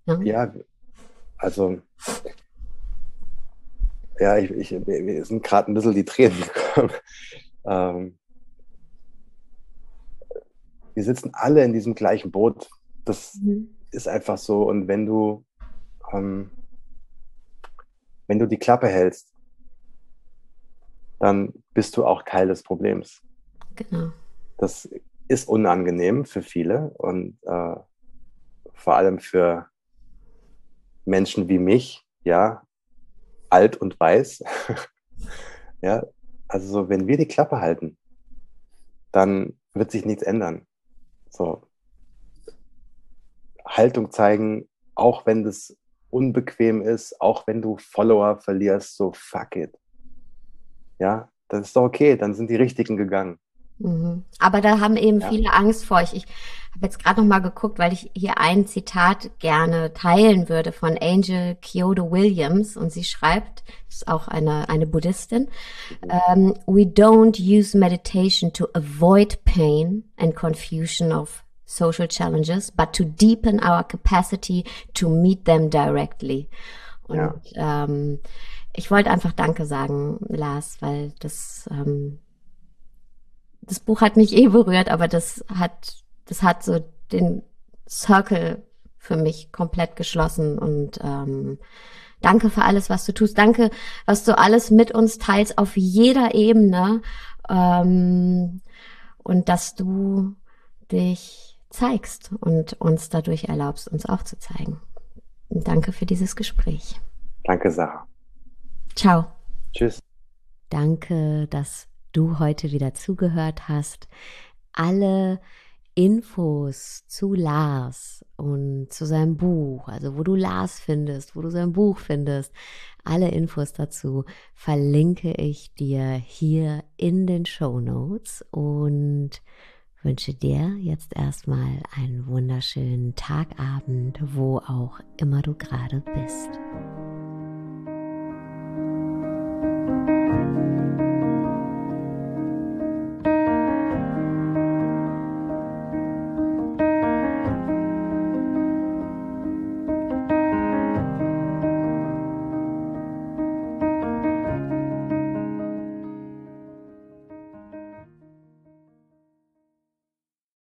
Also mir sind gerade ein bisschen die Tränen gekommen. Wir sitzen alle in diesem gleichen Boot. Das ist einfach so. Und wenn du die Klappe hältst, dann bist du auch Teil des Problems. Genau. Das ist unangenehm für viele und vor allem für Menschen wie mich, ja, alt und weiß. Ja, also wenn wir die Klappe halten, dann wird sich nichts ändern. So. Haltung zeigen, auch wenn das unbequem ist, auch wenn du Follower verlierst, so fuck it. Ja, das ist doch okay, dann sind die Richtigen gegangen. Mhm. Aber da haben eben viele Angst vor. Ich habe jetzt gerade noch mal geguckt, weil ich hier ein Zitat gerne teilen würde von Angel Kyodo Williams und sie schreibt, ist auch eine Buddhistin, we don't use meditation to avoid pain and confusion of social challenges, but to deepen our capacity to meet them directly. Und ich wollte einfach Danke sagen, Lars, weil das Buch hat mich berührt, aber das hat so den Circle für mich komplett geschlossen und danke für alles, was du tust. Danke, was du alles mit uns teilst auf jeder Ebene und dass du dich zeigst und uns dadurch erlaubst, uns auch zu zeigen. Und danke für dieses Gespräch. Danke, Sarah. Ciao. Tschüss. Danke, dass du heute wieder zugehört hast. Alle Infos zu Lars und zu seinem Buch, also wo du Lars findest, wo du sein Buch findest, alle Infos dazu verlinke ich dir hier in den Shownotes und wünsche dir jetzt erstmal einen wunderschönen Tagabend, wo auch immer du gerade bist.